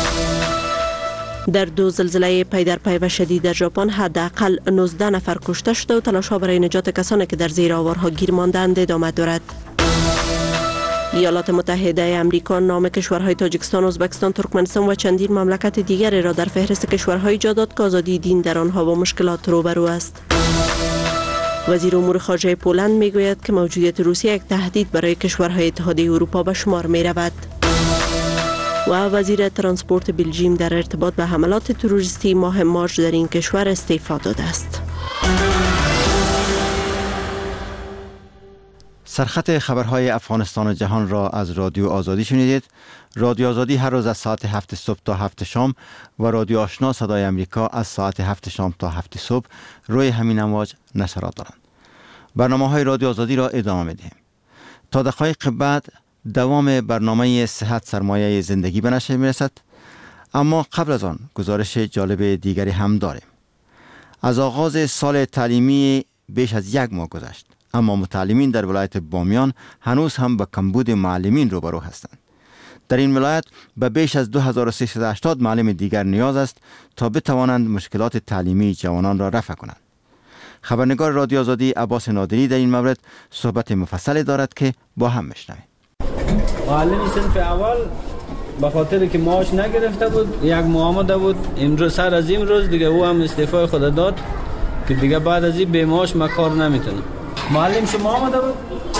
در دو زلزله پی در پی و شدید در ژاپن حداقل نوزده نفر کشته شده و تلاش‌ها برای نجات کسانی که در زیر آوارها گیر ماندند ادامه دارد. ایالات متحده آمریکا نام کشورهای تاجیکستان، ازبکستان، ترکمنستان و چندین مملکت دیگری را در فهرست کشورهای جا داد که آزادی دین در آنها با مشکلات روبرو است. وزیر امور خارجه پولند میگوید که موجودیت روسیه یک تهدید برای کشورهای اتحادیه اروپا به شمار می رود. و وزیر ترانسپورت بلژیم در ارتباط به حملات تروریستی ماه مارچ در این کشور استعفا داده است. سرخط خبرهای افغانستان و جهان را از رادیو آزادی شنیدید. رادیو آزادی هر روز از ساعت هفت صبح تا هفت شام و رادیو آشنا صدای امریکا از ساعت هفت شام تا هفت صبح روی همین امواج نشرات دارند. برنامه های رادیو آزادی را ادامه میدهیم. تا دقایق بعد دوام برنامه صحت سرمایه زندگی به نشر میرسد، اما قبل از آن گزارش جالب دیگری هم داریم. از آغاز سال تعلیمی بیش از یک ماه گذشت، اما متعلمین در ولایت بامیان هنوز هم با کمبود معلمین روبرو هستند. در این ولایت به بیش از دو هزار و سیصد و هشتاد معلم دیگر نیاز است تا بتوانند مشکلات تعلیمی جوانان را رفع کنند. خبرنگار رادیو آزادی عباس نادری در این مورد صحبت مفصلی دارد که با هم میشنویم. معلم صنف اول به خاطر که معاش نگرفته بود، یک ماه آمده بود، امروز سر از امروز دیگه او هم استعفای خود داد که دیگه بعد از این به معاش ما کار نمیتونه. معلم شما آمده بود؟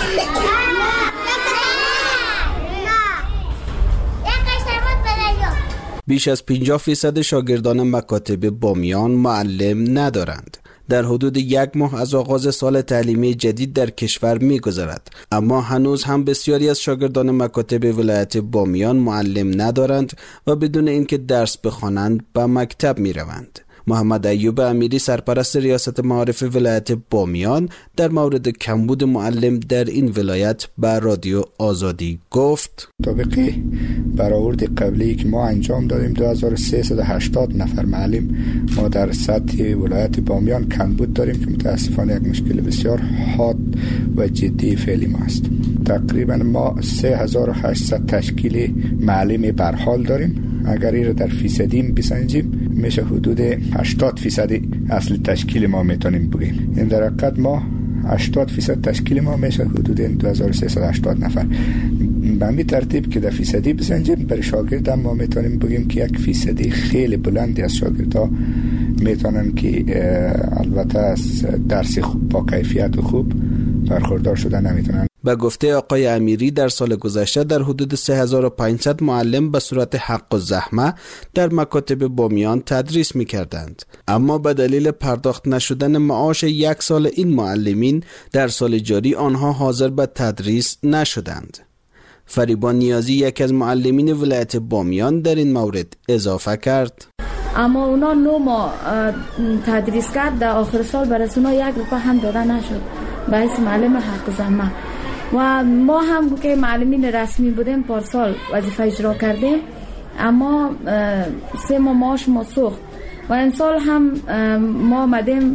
بیش از پنجاه فیصد شاگردان مکاتب بامیان معلم ندارند. در حدود یک ماه از آغاز سال تعلیمی جدید در کشور می گذرد، اما هنوز هم بسیاری از شاگردان مکاتب ولایت بامیان معلم ندارند و بدون اینکه درس بخوانند به مکتب می روند. محمد ایوب امیری سرپرست ریاست معارف ولایت بامیان در مورد کمبود معلم در این ولایت به رادیو آزادی گفت: طبق برآورد قبلی که ما انجام دادیم دو هزار و سیصد و هشتاد نفر معلم ما در سطح ولایت بامیان کمبود داریم که متاسفانه یک مشکل بسیار حاد و جدی فعلی ما است. تقریبا ما سه هزار و هشتصد تشکیل معلم برحال داریم. اگر این را در فیصدی بسنجیم میشه حدود هشتاد فیصد اصل تشکیل ما میتونیم بگیم. این در حقیقت ما هشتاد فیصد تشکیل ما میشه حدود دو هزار و سیصد و هشتاد نفر. به همین ترتیب که در فیصدی بسنجیم برای شاگرد ما میتونیم بگیم که یک فیصدی خیلی بلندی از شاگردها میتونن که البته از درس خوب با کیفیت و خوب برخوردار شدن نمیتونن. به گفته آقای امیری در سال گذشته در حدود سه هزار و پانصد معلم به صورت حق و زحمه در مکاتب بامیان تدریس می‌کردند، اما به دلیل پرداخت نشدن معاش یک سال این معلمین در سال جاری آنها حاضر به تدریس نشدند. فریبا نیازی یک از معلمین ولایت بامیان در این مورد اضافه کرد: اما اونا نو ما تدریس کرد. در آخر سال برای اونا یک روپه هم داده نشد به حیث معلم حق زحمه. و ما هم که معلمین رسمی بودیم پارسال وظیفه اجرا کردیم، اما سه ماه معاش ما سوخت. و این سال هم ما آمدیم،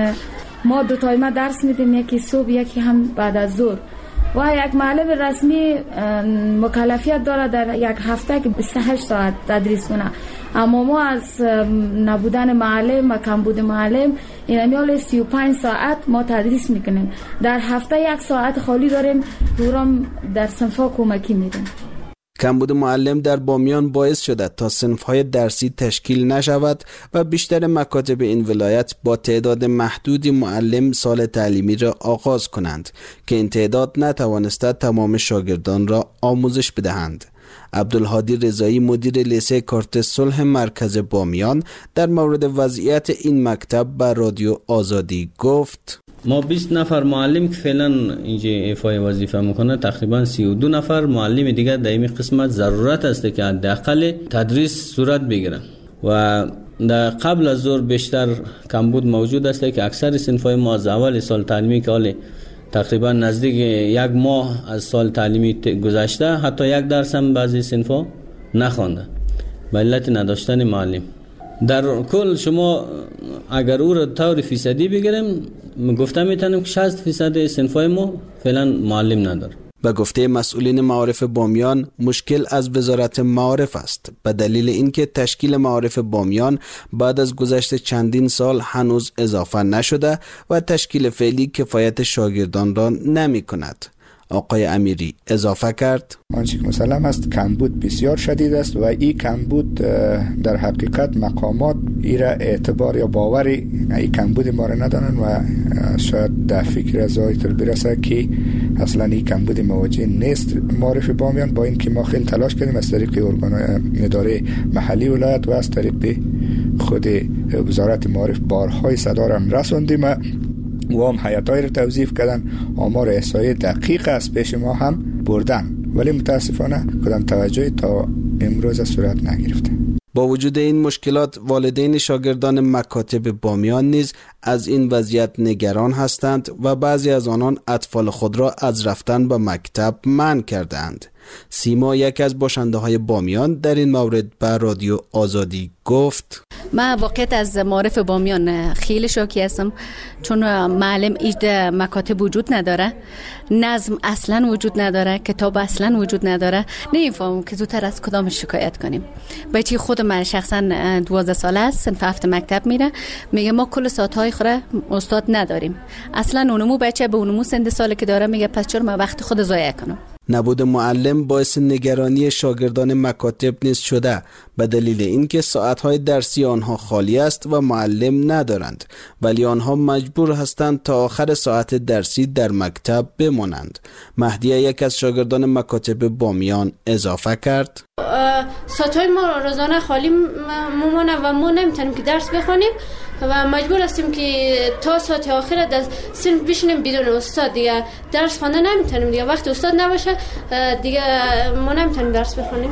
ما دو تایمه درس میدیم، یکی صبح یکی هم بعد از ظهر. و یک معلم رسمی مکلفیت داره در یک هفته که بیست و هشت ساعت تدریس کنه، اما ما از نبودن معلم و کمبود معلم این میال سی و پنج ساعت ما تدریس میکنیم. در هفته یک ساعت خالی داریم که در صنفا کمکی میدیم. کمبود معلم در بامیان باعث شده تا صنف‌های درسی تشکیل نشود و بیشتر مکاتب این ولایت با تعداد محدودی معلم سال تعلیمی را آغاز کنند که این تعداد نتوانسته تمام شاگردان را آموزش بدهند. عبدالهادی رضایی مدیر لیسه کارت صلح مرکز بامیان در مورد وضعیت این مکتب به رادیو آزادی گفت: ما بیست نفر معلم که فعلا اینجا ایفای وظیفه میکنه، تقریبا سی و دو نفر معلم دیگه در این قسمت ضرورت است که حداقل تدریس صورت بگیرن. و در قبل از ظهر بیشتر کمبود موجود است که اکثر صنفای ما از اول سال تعلیمی که حالی تقریبا نزدیک یک ماه از سال تعلیمی گذشته حتی یک درس هم بعضی صنفا نخوانده به علت نداشتن معلم. در کل شما اگر او را طور فیصدی بگیریم گفته میتونیم که شصت فیصد صنفای ما فعلا معلم نداره. به گفته مسئولین معارف بامیان مشکل از وزارت معارف است، به دلیل اینکه تشکیل معارف بامیان بعد از گذشت چندین سال هنوز اضافه نشده و تشکیل فعلی کفایت شاگردان را نمی کند. آقای امیری اضافه کرد: آنچه که مسلم است کمبود بسیار شدید است و این کمبود در حقیقت مقامات ایرا اعتبار یا باوری این کمبود ما را ندانند و شاید در فکر از آیتر برسه که اصلا این کمبود مواجه نیست معارف بامیان، با این که ما خیلی تلاش کردیم از طریق ارگان اداره محلی ولایت و از طریق خود وزارت معارف بارهای صدا را رساندیم و هم حیاتای رو توظیف کردن، آمار احصایی دقیق از پیش ما هم بردن، ولی متاسفانه کدام توجهی تا امروز صورت نگرفته. با وجود این مشکلات والدین شاگردان مکاتب بامیان نیز از این وضعیت نگران هستند و بعضی از آنان اطفال خود را از رفتن به مکتب منع کردند. سیما یک از باشنده های بامیان در این مورد به رادیو آزادی گفت: من واقعیت از معارف بامیان خیلی شاکی هستم، چون معلم ایجاد مکاتب وجود نداره، نظم اصلا وجود نداره، کتاب اصلا وجود نداره. نمیفهمم که زودتر از کدام شکایت کنیم. بچه خود من شخصا دوازده ساله است، صنف هفت مکتب میره، میگه ما کل ساعت‌های خوره استاد نداریم. اصلا اونمو بچه به اونمو سن ساله که داره میگه پس چرا من وقت خود ضایع کنم؟ نبود معلم باعث نگرانی شاگردان مکاتب نیز شده به دلیل اینکه ساعت‌های درسی آنها خالی است و معلم ندارند، ولی آنها مجبور هستند تا آخر ساعت درسی در مکتب بمانند. مهدیه یک از شاگردان مکاتب بامیان اضافه کرد: ساعت‌های ما روزانه خالی ممانه و ما نمیتونیم که درس بخونیم و مجبور هستیم که تا ساعت آخر در صنف بشینیم بدون استاد. دیگه درس خوانده نمیتونیم، دیگه وقت استاد نباشه دیگه ما نمیتونیم درس بخونیم.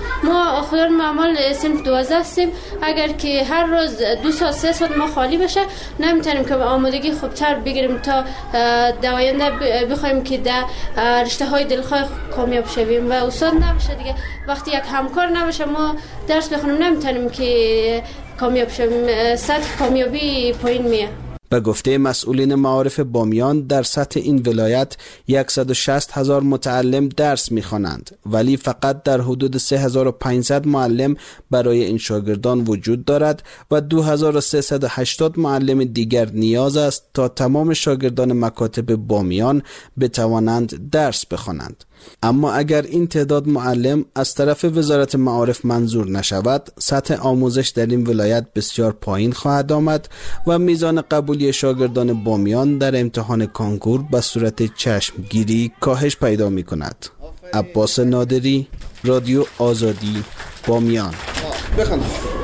ما خودمون معمول صنف دوازده هستیم، اگر که هر روز دو ساعت سه ساعت ما خالی بشه نمیتونیم که آمادگی خوبتر بگیریم تا در آینده بخوایم که در رشته های دلخواه کامیاب شویم و استاد نباشه. دیگه وقتی یک همکار نباشه ما درس بخونیم نمیتونیم که کامیاب شویم، سطح کامیابی پایین میه. به گفته مسئولین معارف بامیان در سطح این ولایت صد و شصت هزار متعلم درس می‌خوانند، ولی فقط در حدود سه هزار و پانصد معلم برای این شاگردان وجود دارد و دو هزار و سیصد و هشتاد معلم دیگر نیاز است تا تمام شاگردان مکاتب بامیان بتوانند درس بخوانند. اما اگر این تعداد معلم از طرف وزارت معارف منظور نشود، سطح آموزش در این ولایت بسیار پایین خواهد آمد و میزان قبولی شاگردان بامیان در امتحان کنکور به صورت چشمگیری کاهش پیدا می کند. عباس نادری، رادیو آزادی، بامیان. بخوان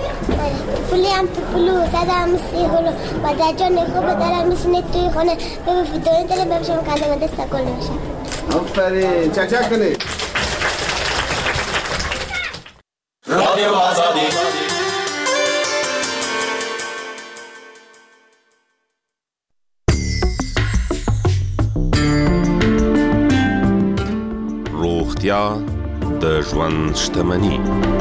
پولی هم تو پلو زدم سیهولو و در جان خوب دارم میشینه توی خونه ببین فیدوین داره ببشم کلمه دستا کل بشم. آفرین چک چک کنی. رادیو آزادی روغتیا د ژوند شتمنی.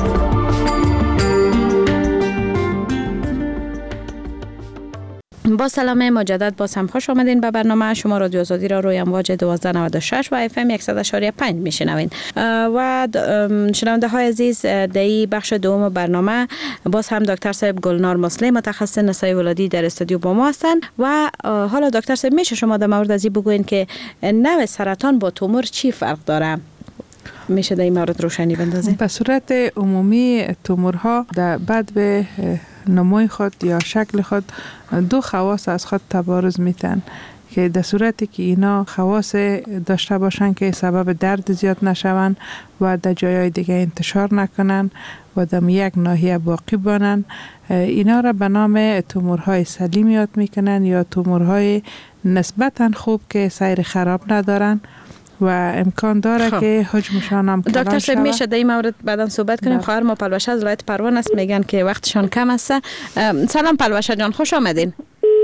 با سلام مجدد باز هم خوش آمدین به برنامه شما. رادیو آزادی را روی امواج دوازده نود و شش و اف ام صد و پنج میشنوین و شنونده های عزیز در این بخش دوم برنامه باز هم دکتر صاحب گلنار مسلم متخصص نسای ولادی در استودیو با ما هستند و حالا دکتر صاحب میشه شما در مورد از این بگوین که نوع سرطان با تومور چی فرق داره؟ میشه در این مورد روشنی بندازین؟ به صورت عمومی تومورها در بعد به نمای خود یا شکل خود دو خواص از خود تبارز میتن که در صورتی که اینا خواص داشته باشن که سبب درد زیاد نشون و در جایهای دیگه انتشار نکنن و در یک ناحیه باقی بانن، اینا را به نام تومورهای سلیم یاد میکنن یا تومورهای نسبتا خوب که سیر خراب ندارن و امکان داره خب. که حجمشان هم کلان شود. دکتر صاحب میشه در این مورد بعدا صحبت کنیم. خواهر ما پلوشه از ولایت پروان است، میگن که وقتشان کم است. سلام پلوشه جان، خوش آمدین.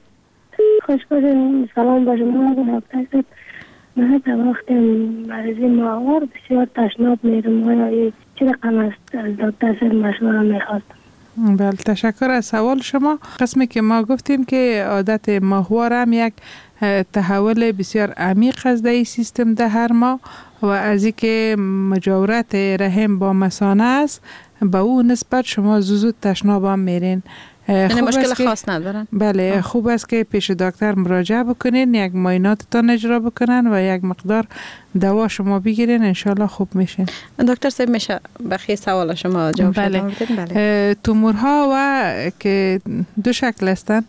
خوش باشین. سلام با شما دکتر صاحب. من تا وقت مریضی ماهوار بسیار تشناب میرم و چه رقم است از دکتر صاحب مشوره میخواستم. بله تشکر از سوال شما. قسمی که ما گفتیم که عادت ماهوار هم یک تحول بسیار عمیق از در این سیستم ده هر ماه و از اینکه مجاورت رحم با مثانه است با او نسبت شما زود تشناب هم میرین. یعنی مشکل خاص ندارن؟ بله آه. خوب است که پیش دکتر مراجعه بکنین، یک معایناتتان اجرا بکنن و یک مقدار دوا شما بگیرین، انشالله خوب میشین. دکتر صاحب میشه بخیه سوال شما جواب بله. بدین؟ بله. تومورها و که دو شکل هستن،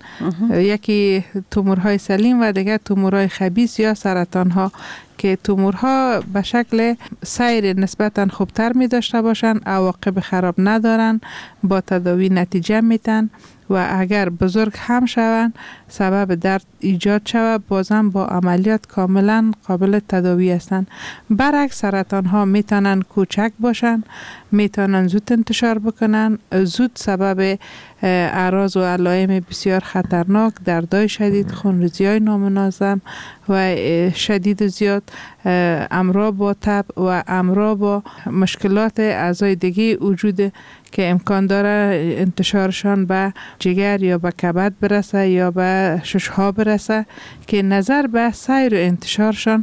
یکی تومورهای سلیم و دیگه تومورهای خبیث یا سرطان ها که تومورها به شکل سیر نسبتا خوبتر می داشته باشن، عواقب خراب ندارن، با تداوی نتیجه میتن و اگر بزرگ هم شوند سبب درد ایجاد شود بازم با عملیات کاملا قابل تداوی هستند. برعکس سرطان ها میتونن کوچک باشن، میتونن زود انتشار بکنن، زود سبب اعراض و علائم بسیار خطرناک، دردای شدید، خونریزی های نامنظم و شدید و زیاد، امراض با تب و امراض با مشکلات اعضای دیگه وجود که امکان داره انتشارشان به جگر یا به کبد برسه یا به ششها برسه که نظر به سیر انتشارشان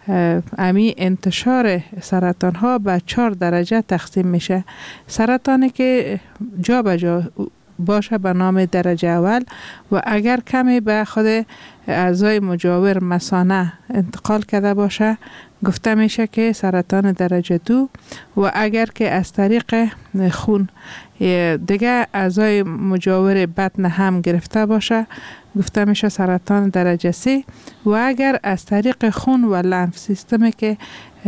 امی انتشار سرطان ها به چهار درجه تقسیم میشه. سرطانی که جا به جا باشه به نام درجه اول و اگر کمی به خود اعضای مجاور مثانه انتقال کرده باشه گفته میشه که سرطان درجه دو و اگر که از طریق خون دیگه اعضای مجاور بطن هم گرفته باشه گفته میشه سرطان درجه سه و اگر از طریق خون و لنف سیستمی که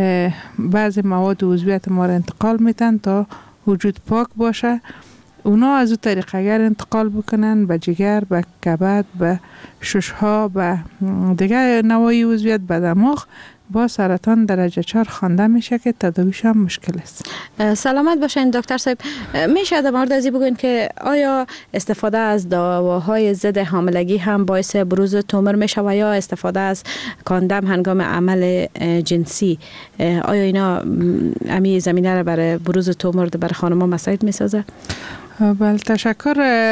بعضی مواد عضویت ما را انتقال میتن تا وجود پاک باشه اونا از اون طریق اگر انتقال بکنن به جگر، به کبد، به ششها، به دیگه نوعی عضویت به دماغ با سرطان درجه چهار خوانده میشه که تداویش هم مشکل است. سلامت باشین دکتر صاحب. میشه در مورد ازی بگوین که آیا استفاده از دواهای ضد حاملگی هم باعث بروز تومور میشه و یا استفاده از کاندم هنگام عمل جنسی آیا اینا امی زمینه را برای بروز تومور برای خانم‌ها مساعد میسازه؟ بله تشکر.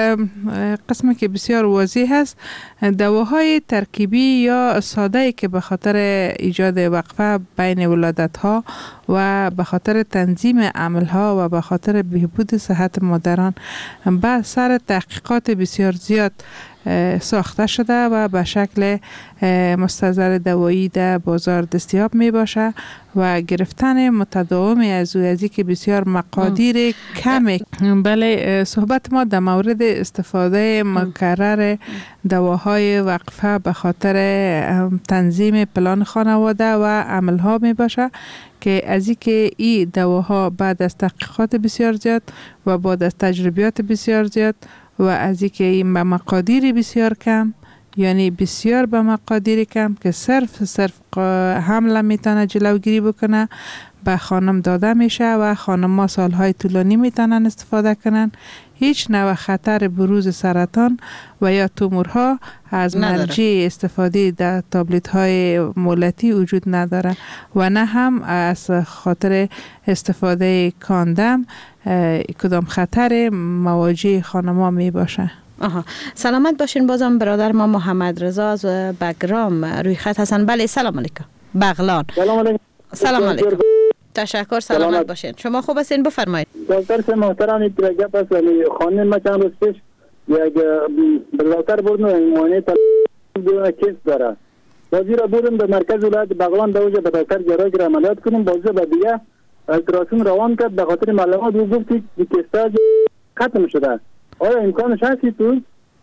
قسمی که بسیار واضح هست، دواهای ترکیبی یا ساده که به خاطر ایجاد وقفه بین ولادت ها و به خاطر تنظیم عمل ها و به خاطر بهبود صحت مادران به سر تحقیقات بسیار زیاد ساخته شده و به شکل مستحضر دوایی در بازار دستیاب می باشه و گرفتن متداوم از او ازی که بسیار مقادیر کمی. بله صحبت ما در مورد استفاده مکرر دواهای وقفه به خاطر تنظیم پلان خانواده و عملها می باشه که از این که این دواها بعد از تحقیقات بسیار زیاد و بعد از تجربیات بسیار زیاد و از اینکه این به مقادیر بسیار کم یعنی بسیار به مقادیر کم که صرف صرف حمله میتونه جلوگیری بکنه به خانم داده میشه و خانم ما سالهای طولانی میتونن استفاده کنن. هیچ نوع خطر بروز سرطان و یا تومورها از مرجع استفاده در تابلت های مولتی وجود نداره و نه هم از خاطر استفاده کاندم کدام خطر مواجه خانما می باشه. آها. سلامت باشین. بازم برادر ما محمد رضا از بگرام روی خط هستن. بله سلام علیکم. بغلان. سلام علیکم. سلام علیکم. تشکر. سلامت باشین. شما خوب هستین؟ بفرمایید. دکتر محترم این گپ است. خانم ما چند روز پیش یک دکتر بردن ایمانی تا کیس داره. بازی را بردم به مرکز ولایت بغلان دوجه به دکتر جراحی را عملیات کنم. بازی به دیگه التراسون روان کرد. به خاطر معلومات او گفت که کیستا ختم شده. آیا امکانش هستی تو؟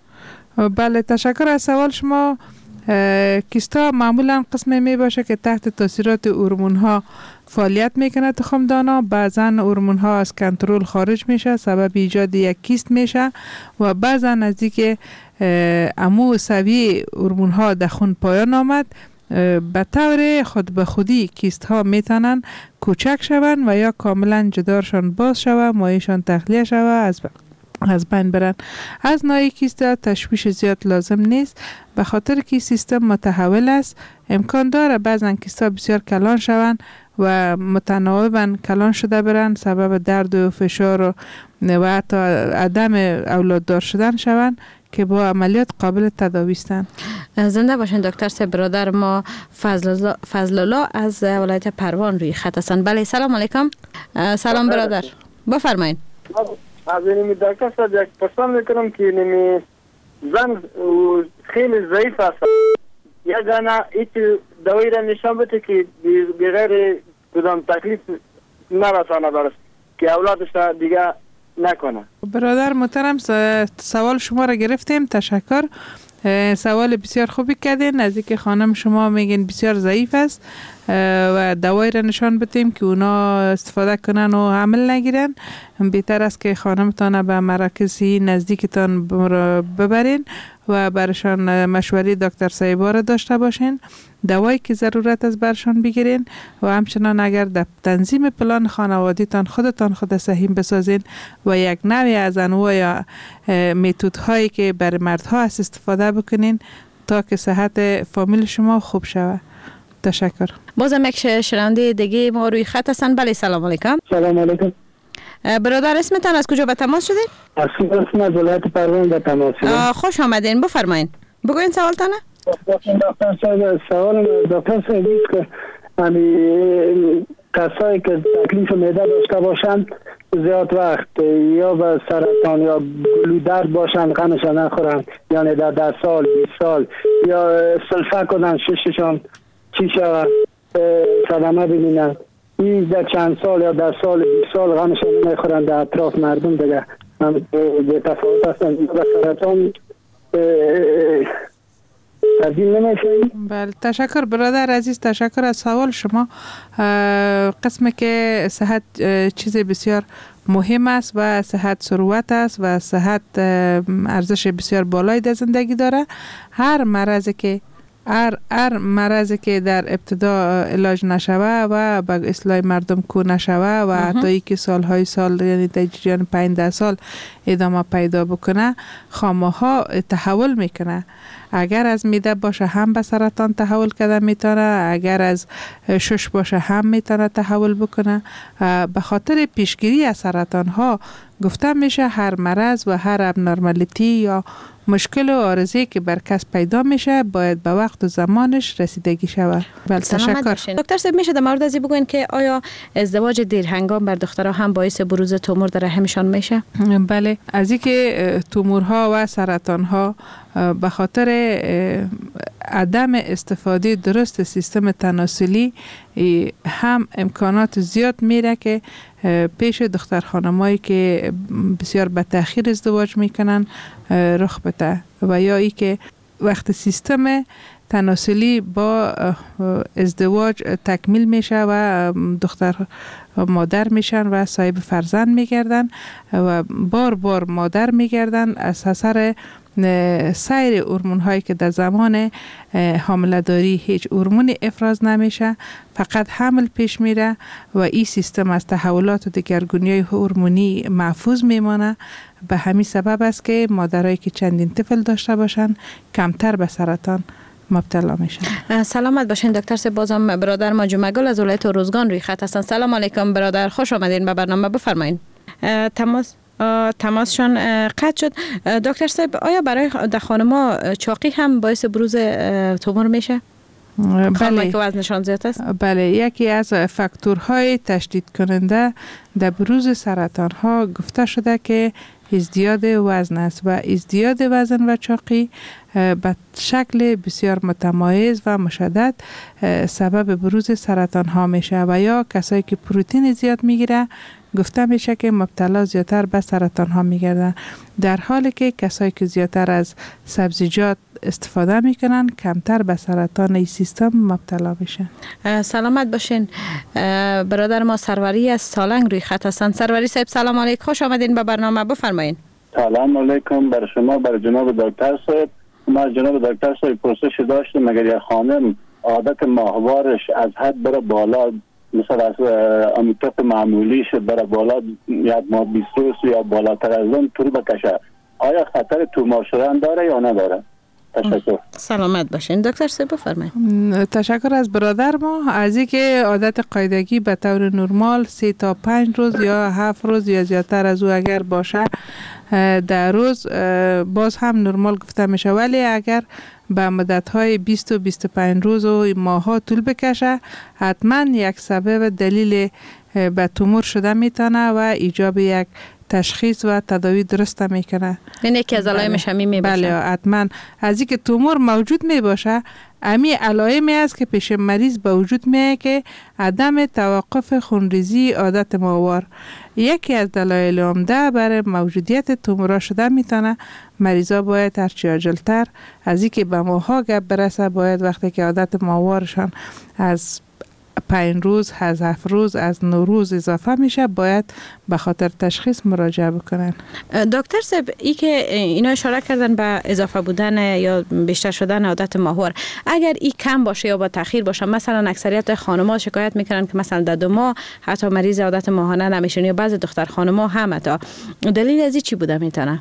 بله تشکر از سوال شما. کیستا معمولا قسمی می باشه که تحت تاثیرات هورمون ها فعالیت میکنه تخم دانا. بعضا هورمون ها از کنترل خارج میشه، سبب ایجاد یک کیست میشه و بعضا نزدیک امو سوی هورمون ها در خون پایان آمد. به طور خود به خودی کیست ها میتونن کوچک شون و یا کاملا جدارشان باز شوه، مایشان تخلیه شوه، از از بین برن. از نوع کیست تشویش زیاد لازم نیست، به خاطر که سیستم متحول است. امکان داره بعضن کیست ها بسیار کلان شوند و متناوبا کلان شده برن، سبب درد و فشار و, و حتی عدم اولاددار شدن شوند که با عملیات قابل تداوی هستند. زنده باشین دکتر صاحب. برادر ما فضل فضل الله از ولایت پروان روی خط هستند. بله سلام علیکم. سلام برادر، بفرمایید. از این دکتر صاحب یک پرسان میکنم که نمی زن خیلی ضعیف است. یک دانه هیچ دوایی را نشان بده که بغیر کدام تکلیف نرسانه برست که اولادش دیگه نکنه. برادر محترم سوال شما را گرفتیم. تشکر. سوال بسیار خوبی کردین. نزدیک خانم شما میگین بسیار ضعیف است و دوایی را نشان بدیم که اونا استفاده کنن و حمل نگیرن. بهتر است که خانمتان به مراکزی نزدیکتان ببرین و برشان مشوری دکتر صاحبا را داشته باشین، دوایی که ضرورت است برشان بگیرین و همچنان اگر در تنظیم پلان خانوادیتان خودتان خود سهیم بسازین و یک نوعی از انواع یا میتود هایی که برای مردها است استفاده بکنین تا که صحت فامیل شما خوب شود. تشکر. بازم یک شنونده دیگه ما روی خط هستن. بله سلام علیکم. سلام علیکم. برادر اسمتان از کجا به تماس شدین؟ اسم از ولایت پروان به تماس شدین. خوش آمدین. بفرمایید. بگوین سوالتانه. دکتر صاحب سوال دکتر صاحب است که همین کسایی که تکلیف معده داشته باشند زیاد وقت یا به سرطان یا گلودرد باشند غمش نخورند، یعنی در ده سال بیست سال یا سلفه کنند شششان چی شود صدمه ببینند، این در چند سال یا در سال بیست سال غمش نمیخورند در اطراف مردم دیگه هم به تفاوت هستند و سرطان بله تشکر برادر عزیز. تشکر از سوال شما. قسمی که صحت چیز بسیار مهم است و صحت ثروت است و صحت ارزش بسیار بالایی در زندگی داره. هر مرضی که هر هر مرضی که در ابتدا علاج نشوه و به اصلاح مردم کو نشوه و حتی که سالهای سال یعنی در جریان پنج سال ادامه پیدا بکنه خامه‌ها تحول میکنه. اگر از میده باشه هم به سرطان تحول کرده میتونه، اگر از شش باشه هم میتونه تحول بکنه. به خاطر پیشگیری از سرطان ها گفته میشه هر مرض و هر ابنورمالیتی یا مشکل و عارضه‌ای که بر کس پیدا میشه باید به وقت و زمانش رسیدگی شود. بله تشکر. دکتر صاحب میشه در مورد ازی بگوین که آیا ازدواج دیر هنگام بر دخترها هم باعث بروز تومور در رحمشان میشه؟ بله، از اینکه تومورها و سرطانها به خاطر عدم استفاده درست سیستم تناسلی هم امکانات زیاد میره که پیش دختر خانمایی که بسیار به تأخیر ازدواج میکنن رخ بده و یا ای که وقت سیستم تناسلی با ازدواج تکمیل میشه و دختر مادر میشن و صاحب فرزند میگردن و بار بار مادر میگردن از اثر سایر هورمون هایی که در زمان حامله داری هیچ هورمونی افراز نمیشه، فقط حمل پیش میره و این سیستم از تحولات و دگرگونی های هورمونی محفوظ میمانه. به همین سبب است که مادرایی که چندین طفل داشته باشن کمتر به سرطان مبتلا میشن. سلامت باشین دکتر صاحب. بازم برادر ما جمعگل از ولایت روزگان روی خط هستن. سلام علیکم برادر، خوش آمدین به برنامه. بفرمایید. تماس تماسشان قطع شد. دکتر صاحب، آیا برای در خانم‌ها چاقی هم باعث بروز تومور میشه؟ بله که وزنشان زیاد است؟ بله، یکی از فاکتورهای تشدید کننده در بروز سرطان ها گفته شده که ازدیاد وزن است و ازدیاد وزن و چاقی به شکل بسیار متمایز و مشدد سبب بروز سرطان ها میشه و یا کسایی که پروتئین زیاد میگیره گفته میشه که مبتلا زیادتر به سرطان ها میگردن، در حالی که کسایی که زیادتر از سبزیجات استفاده میکنن کمتر به سرطان این سیستم مبتلا میشن. سلامت باشین. برادر ما سروری از سالنگ روی خط هستن. سروری صاحب سلام علیکم، خوش آمدین به برنامه. بفرمایید. سلام علیکم بر شما، بر جناب دکتر صاحب. ما جناب دکتر صاحب پرسش داشتیم مگر یک خانم عادت ماهوارش از حد بره بالا، مثلا از امیتاف معمولیش بره بالا یک ماه بیست روز یا بالاتر از اون طول بکشه، آیا خطر تومور شدن داره یا نداره؟ تشکر. سلامت باشین دکتر صاحب، بفرمایید. تشکر از برادر ما. از اینکه عادت قاعدگی به طور نرمال سه تا پنج روز یا هفت روز یا زیادتر از او اگر باشه در روز باز هم نرمال گفته میشه، ولی اگر به مدت های بیست و بیست و پنج روز و ماه ها طول بکشه حتما یک سبب دلیل به تومور شده میتونه و ایجاب یک تشخیص و تداوی درست میکنه. این یکی از علائمش همین می باشه. بله حتما. از اینکه تومور موجود می باشه امی علائمی است که پیش مریض به وجود میاد که عدم توقف خونریزی عادت ماهوار یکی از دلایل عمده برای موجودیت تومورا شده میتونه. مریضا باید هرچی عاجلتر از اینکه به ماها گپ برسه باید وقتی که عادت ماهوارشان از پنج روز، از هفت روز، از نه روز اضافه میشه باید به خاطر تشخیص مراجعه بکنن. دکتر صاحب، ای که اینا اشاره کردن به اضافه بودن یا بیشتر شدن عادت ماهوار، اگر ای کم باشه یا با تاخیر باشه، مثلا اکثریت خانم‌ها شکایت میکنن که مثلا در دو ماه حتی مریض عادت ماهانه نمیشن یا بعضی دختر خانم‌ها هم حتی، دلیل از این چی بوده میتونه؟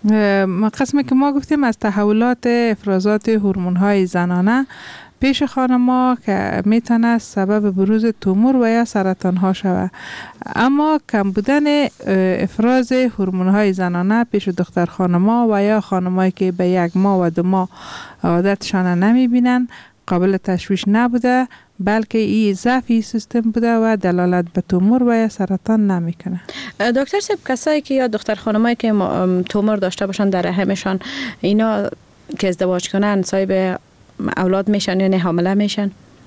قسمی که ما گفتیم از تحولات افرازات هورمون‌های زنانه پیش خانم‌ها که میتونه سبب بروز تومور و یا سرطان ها شود، اما کم بودن افراز هورمون‌های زنانه پیش دختر خانم‌ها و یا خانم‌هایی که به یک ماه و دو ماه عادتشان نمیبینن قابل تشویش نبوده، بلکه این ضعفی سیستم بوده و دلالت به تومور و یا سرطان نمیکنه. دکتر صاحب، کسایی که یا دختر خانمایی که تومور داشته باشن در رحمشان، اینا که ازدواج کنن صاحب اولاد میشن یا نه حامله میشن؟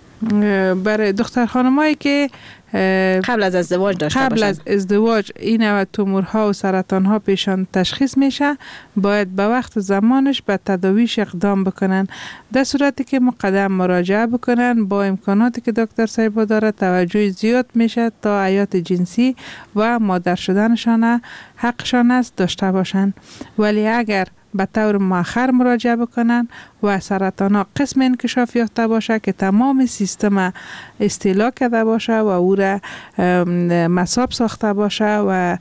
برای دختر خانمایی که قبل از ازدواج داشته قبل باشن. از ازدواج این و تومورها و سرطانها پیشان تشخیص میشه باید به وقت زمانش به تداویش اقدام بکنن، در صورتی که مقدم مراجعه بکنن با امکاناتی که دکتر صاحب داره توجه زیاد میشه تا حیات جنسی و مادر شدنشان حقشان است داشته باشن. ولی اگر به طور مؤخر مراجعه بکنن و سرطان ها قسم انکشاف یافته باشه که تمام سیستم استیلا کرده باشه و او را مصاب ساخته باشه و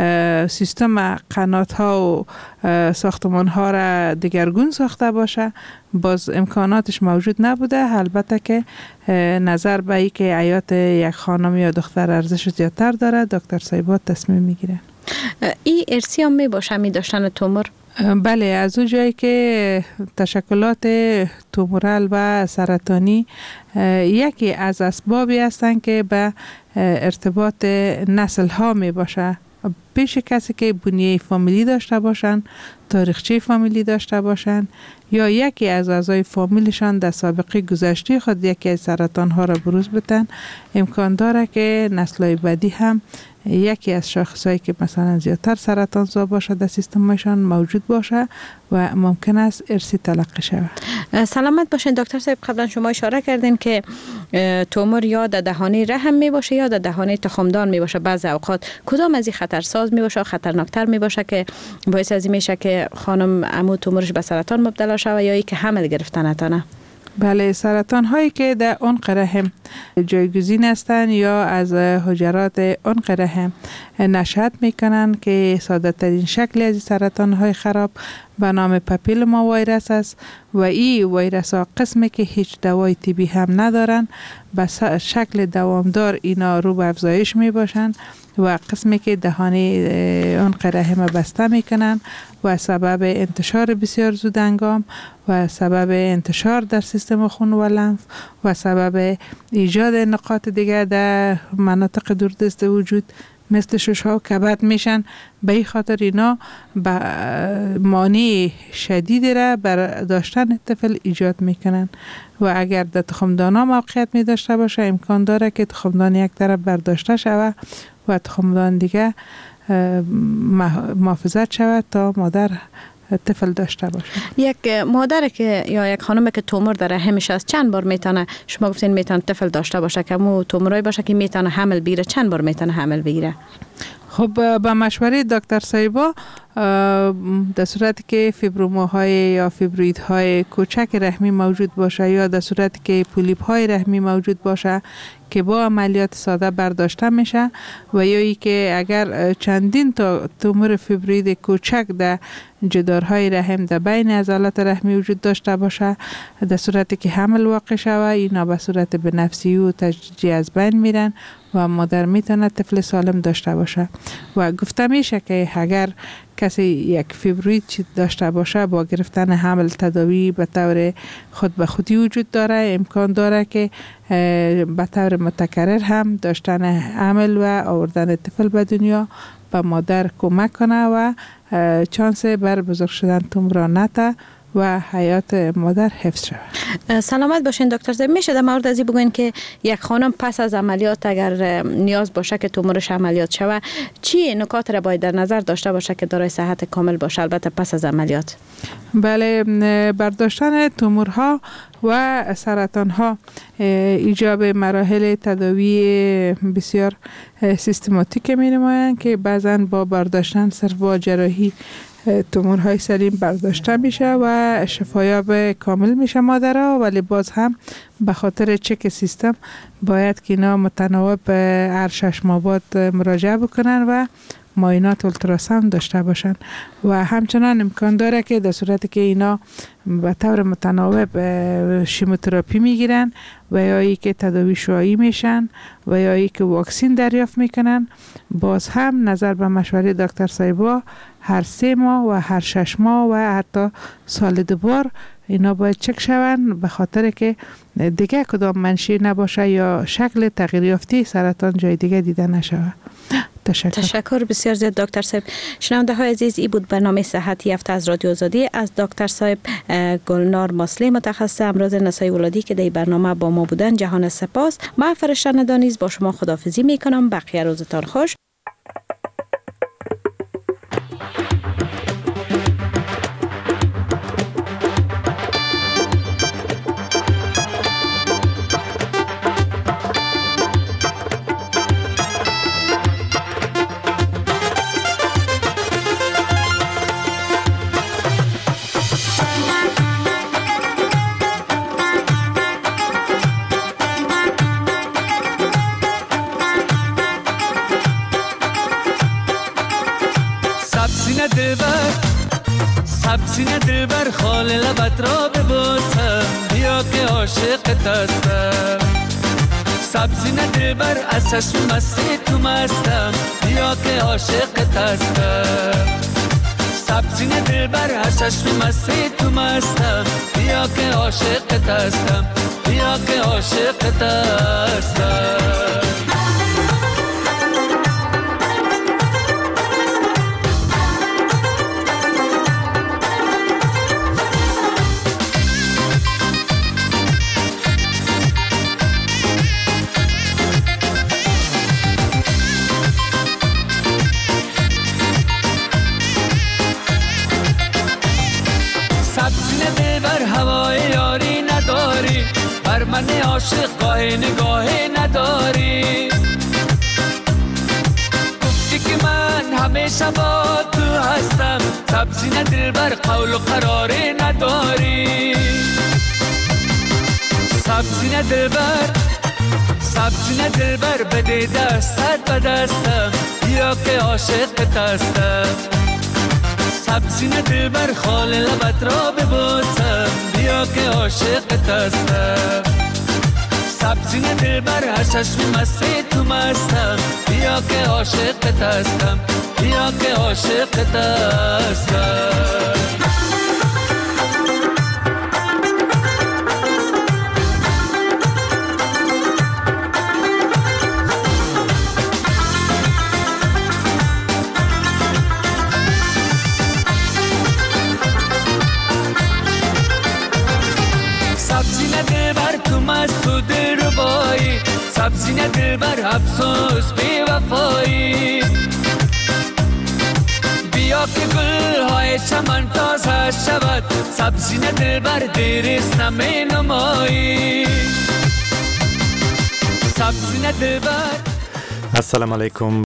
سیستم قنات ها و ساختمان ها را دگرگون ساخته باشه، باز امکاناتش موجود نبوده. البته که نظر به ای که حیات یک خانم یا دختر ارزش زیادتر داره دکتر صاحبات تصمیم میگیرن. این ارثی هم می باشه می داشتن تومور؟ بله، از اون جایی که تشکلات تومورال و سرطانی یکی از اسبابی هستند که به ارتباط نسل ها می باشه. پیش کسی که بنیه فامیلی داشته باشن، تاریخچه فامیلی داشته باشن یا یکی از اعضای فامیلشان در سابقه گذشته خود یکی از سرطان ها را بروز بدن، امکان داره که نسل‌های بعدی هم یکی از شاخصایی که مثلا زیادتر سرطان زا باشه در سیستمشان موجود باشه و ممکن است ارثی تلقی شود. سلامت باشین دکتر صاحب. قبلا شما اشاره کردین که تومور یا در دهانه رحم می باشه یا در دهانه تخمدان می باشه. بعضی اوقات کدام از این خطرساز می باشه، خطرناکتر می باشه که باعث از این میشه که خانم عمو تومورش به سرطان مبتلا شود یا ای که حمل گرفتن نتونه؟ بله، سرطان هایی که در عنق رحم جایگزین هستند یا از حجرات عنق رحم نشأت میکنند که ساده ترین شکل از سرطان های خراب به نام پاپیلوما ویروس است و این ویروس ها قسمی که هیچ دوای طبی هم ندارن به شکل دوامدار اینا رو به افزایش می باشند و قسمی که دهانه عنق رحم بسته میکنن و سبب انتشار بسیار زودهنگام و سبب انتشار در سیستم خون و لنف و سبب ایجاد نقاط دیگر در مناطق دوردست وجود مثل ششها و کبد میشن. به این خاطر اینا مانع شدیدی را بر داشتن طفل ایجاد میکنن و اگر در تخمدان ها موقعیت می داشته باشه امکان داره که تخمدان یک طرف برداشته شود و تخمدان دیگه محافظت شود تا مادر طفل داشته باشه. یک مادر که یا یک خانم که تومور در رحمش است چند بار میتونه، شما گفتین میتونه طفل داشته باشه، که مو تومورای باشه که میتونه حمل بگیره، چند بار میتونه حمل بگیره؟ خب با مشوره دکتر صاحبا در صورتی که فیبروماهای یا فیبرویدهای کوچک رحمی موجود باشه یا در صورتی که پولیپ های رحمی موجود باشه که با عملیات ساده برداشته میشه و یا ای که اگر چندین تا تومور فیبروید کوچک در جدارهای رحم در بین عضلات رحمی وجود داشته باشه در صورتی که حمل واقع شوه اینا به صورت بنفسی و تدریجی از بین میرن و مادر میتونه طفل سالم داشته باشه. و گفته میشه که اگر کسی یک فیبروید داشته باشه با گرفتن حمل تداوی به طور خود به خودی وجود داره، امکان داره که به طور متکرر هم داشتن حمل و آوردن طفل به دنیا به مادر کمک کنه و چانس بر بزرگ شدن تومور نته و حیات مادر حفظ شود. سلامت باشین دکتر صاحب. میشه در مورد ازی بگوین که یک خانم پس از عملیات اگر نیاز باشه که تومورش عملیات شود چی نکات را باید در نظر داشته باشه که دارای صحت کامل باشه، البته پس از عملیات؟ بله، برداشتن تومورها و سرطان ها ایجاب مراحل تداوی بسیار سیستماتیک می نمایند که بعضا با برداشتن صرف با جراحی تومورهای سلیم برداشته میشه و شفایاب کامل میشه مادرها، ولی باز هم به خاطر چک سیستم باید که اینا متناوب هر شش ماه بعد مراجعه بکنن و معاینات اولتراساوند داشته باشن و همچنان امکان داره که در صورتی که اینا به طور متناوب شیموتراپی میگیرن و یا ای که تداوی شعاعی میشن و یا ای که واکسین دریافت میکنن باز هم نظر به مشوره دکتر صاحبا هر سه ماه و هر شش ماه و حتی سال دو بار اینا باید چک شون به خاطر که دیگه کدام منشی نباشه یا شکل تغییر یافته سرطان جای دیگه دیده نشود. تشکر. تشکر بسیار زیاد دکتر صاحب. شنونده های عزیز، ای بود برنامه صحتی هفته از رادیو آزادی از دکتر صاحب گلنار ماسلی متخصص امراض نسای ولادی که در برنامه با ما بودن. جهان سپاس. من فرشته ندانیز با شما خداحافظی میکنم. بقیه روزتان خوش. سینه دلبر خال لبت را ببوسم بیا که عاشقت هستم. سبزینه دلبر از چشم مستی تو مستم بیا که عاشقت هستم. سبزینه دلبر از چشم مستی تو مستم بیا که عاشقت هستم. بیا که عاشقت هستم. من عاشق گاه نگاه نداری. گفتی که من همیشه با تو هستم، سبزی نه دلبر قول و قرار نداری. سبزی نه دلبر سبزی نه دلبر بده دستت به دستم، بیا که عاشقت هستم. سبزی نه دلبر خال لبت را ببوسم، بیا که عاشقت هستم. سبزی نه دلبر هر چشم مستی تو مستم، بیا که عاشقت هستم، بیا که عاشقت هستم. سبزی نه دلبر تو مست تو دل ربایی، سبزی نه دلبر افسوس بی وفایی. بیا که گل های چمن تازه شود، سبزی نه دلبر دیریست نمی نمایی. سبزی نه دلبر. السلام علیکم.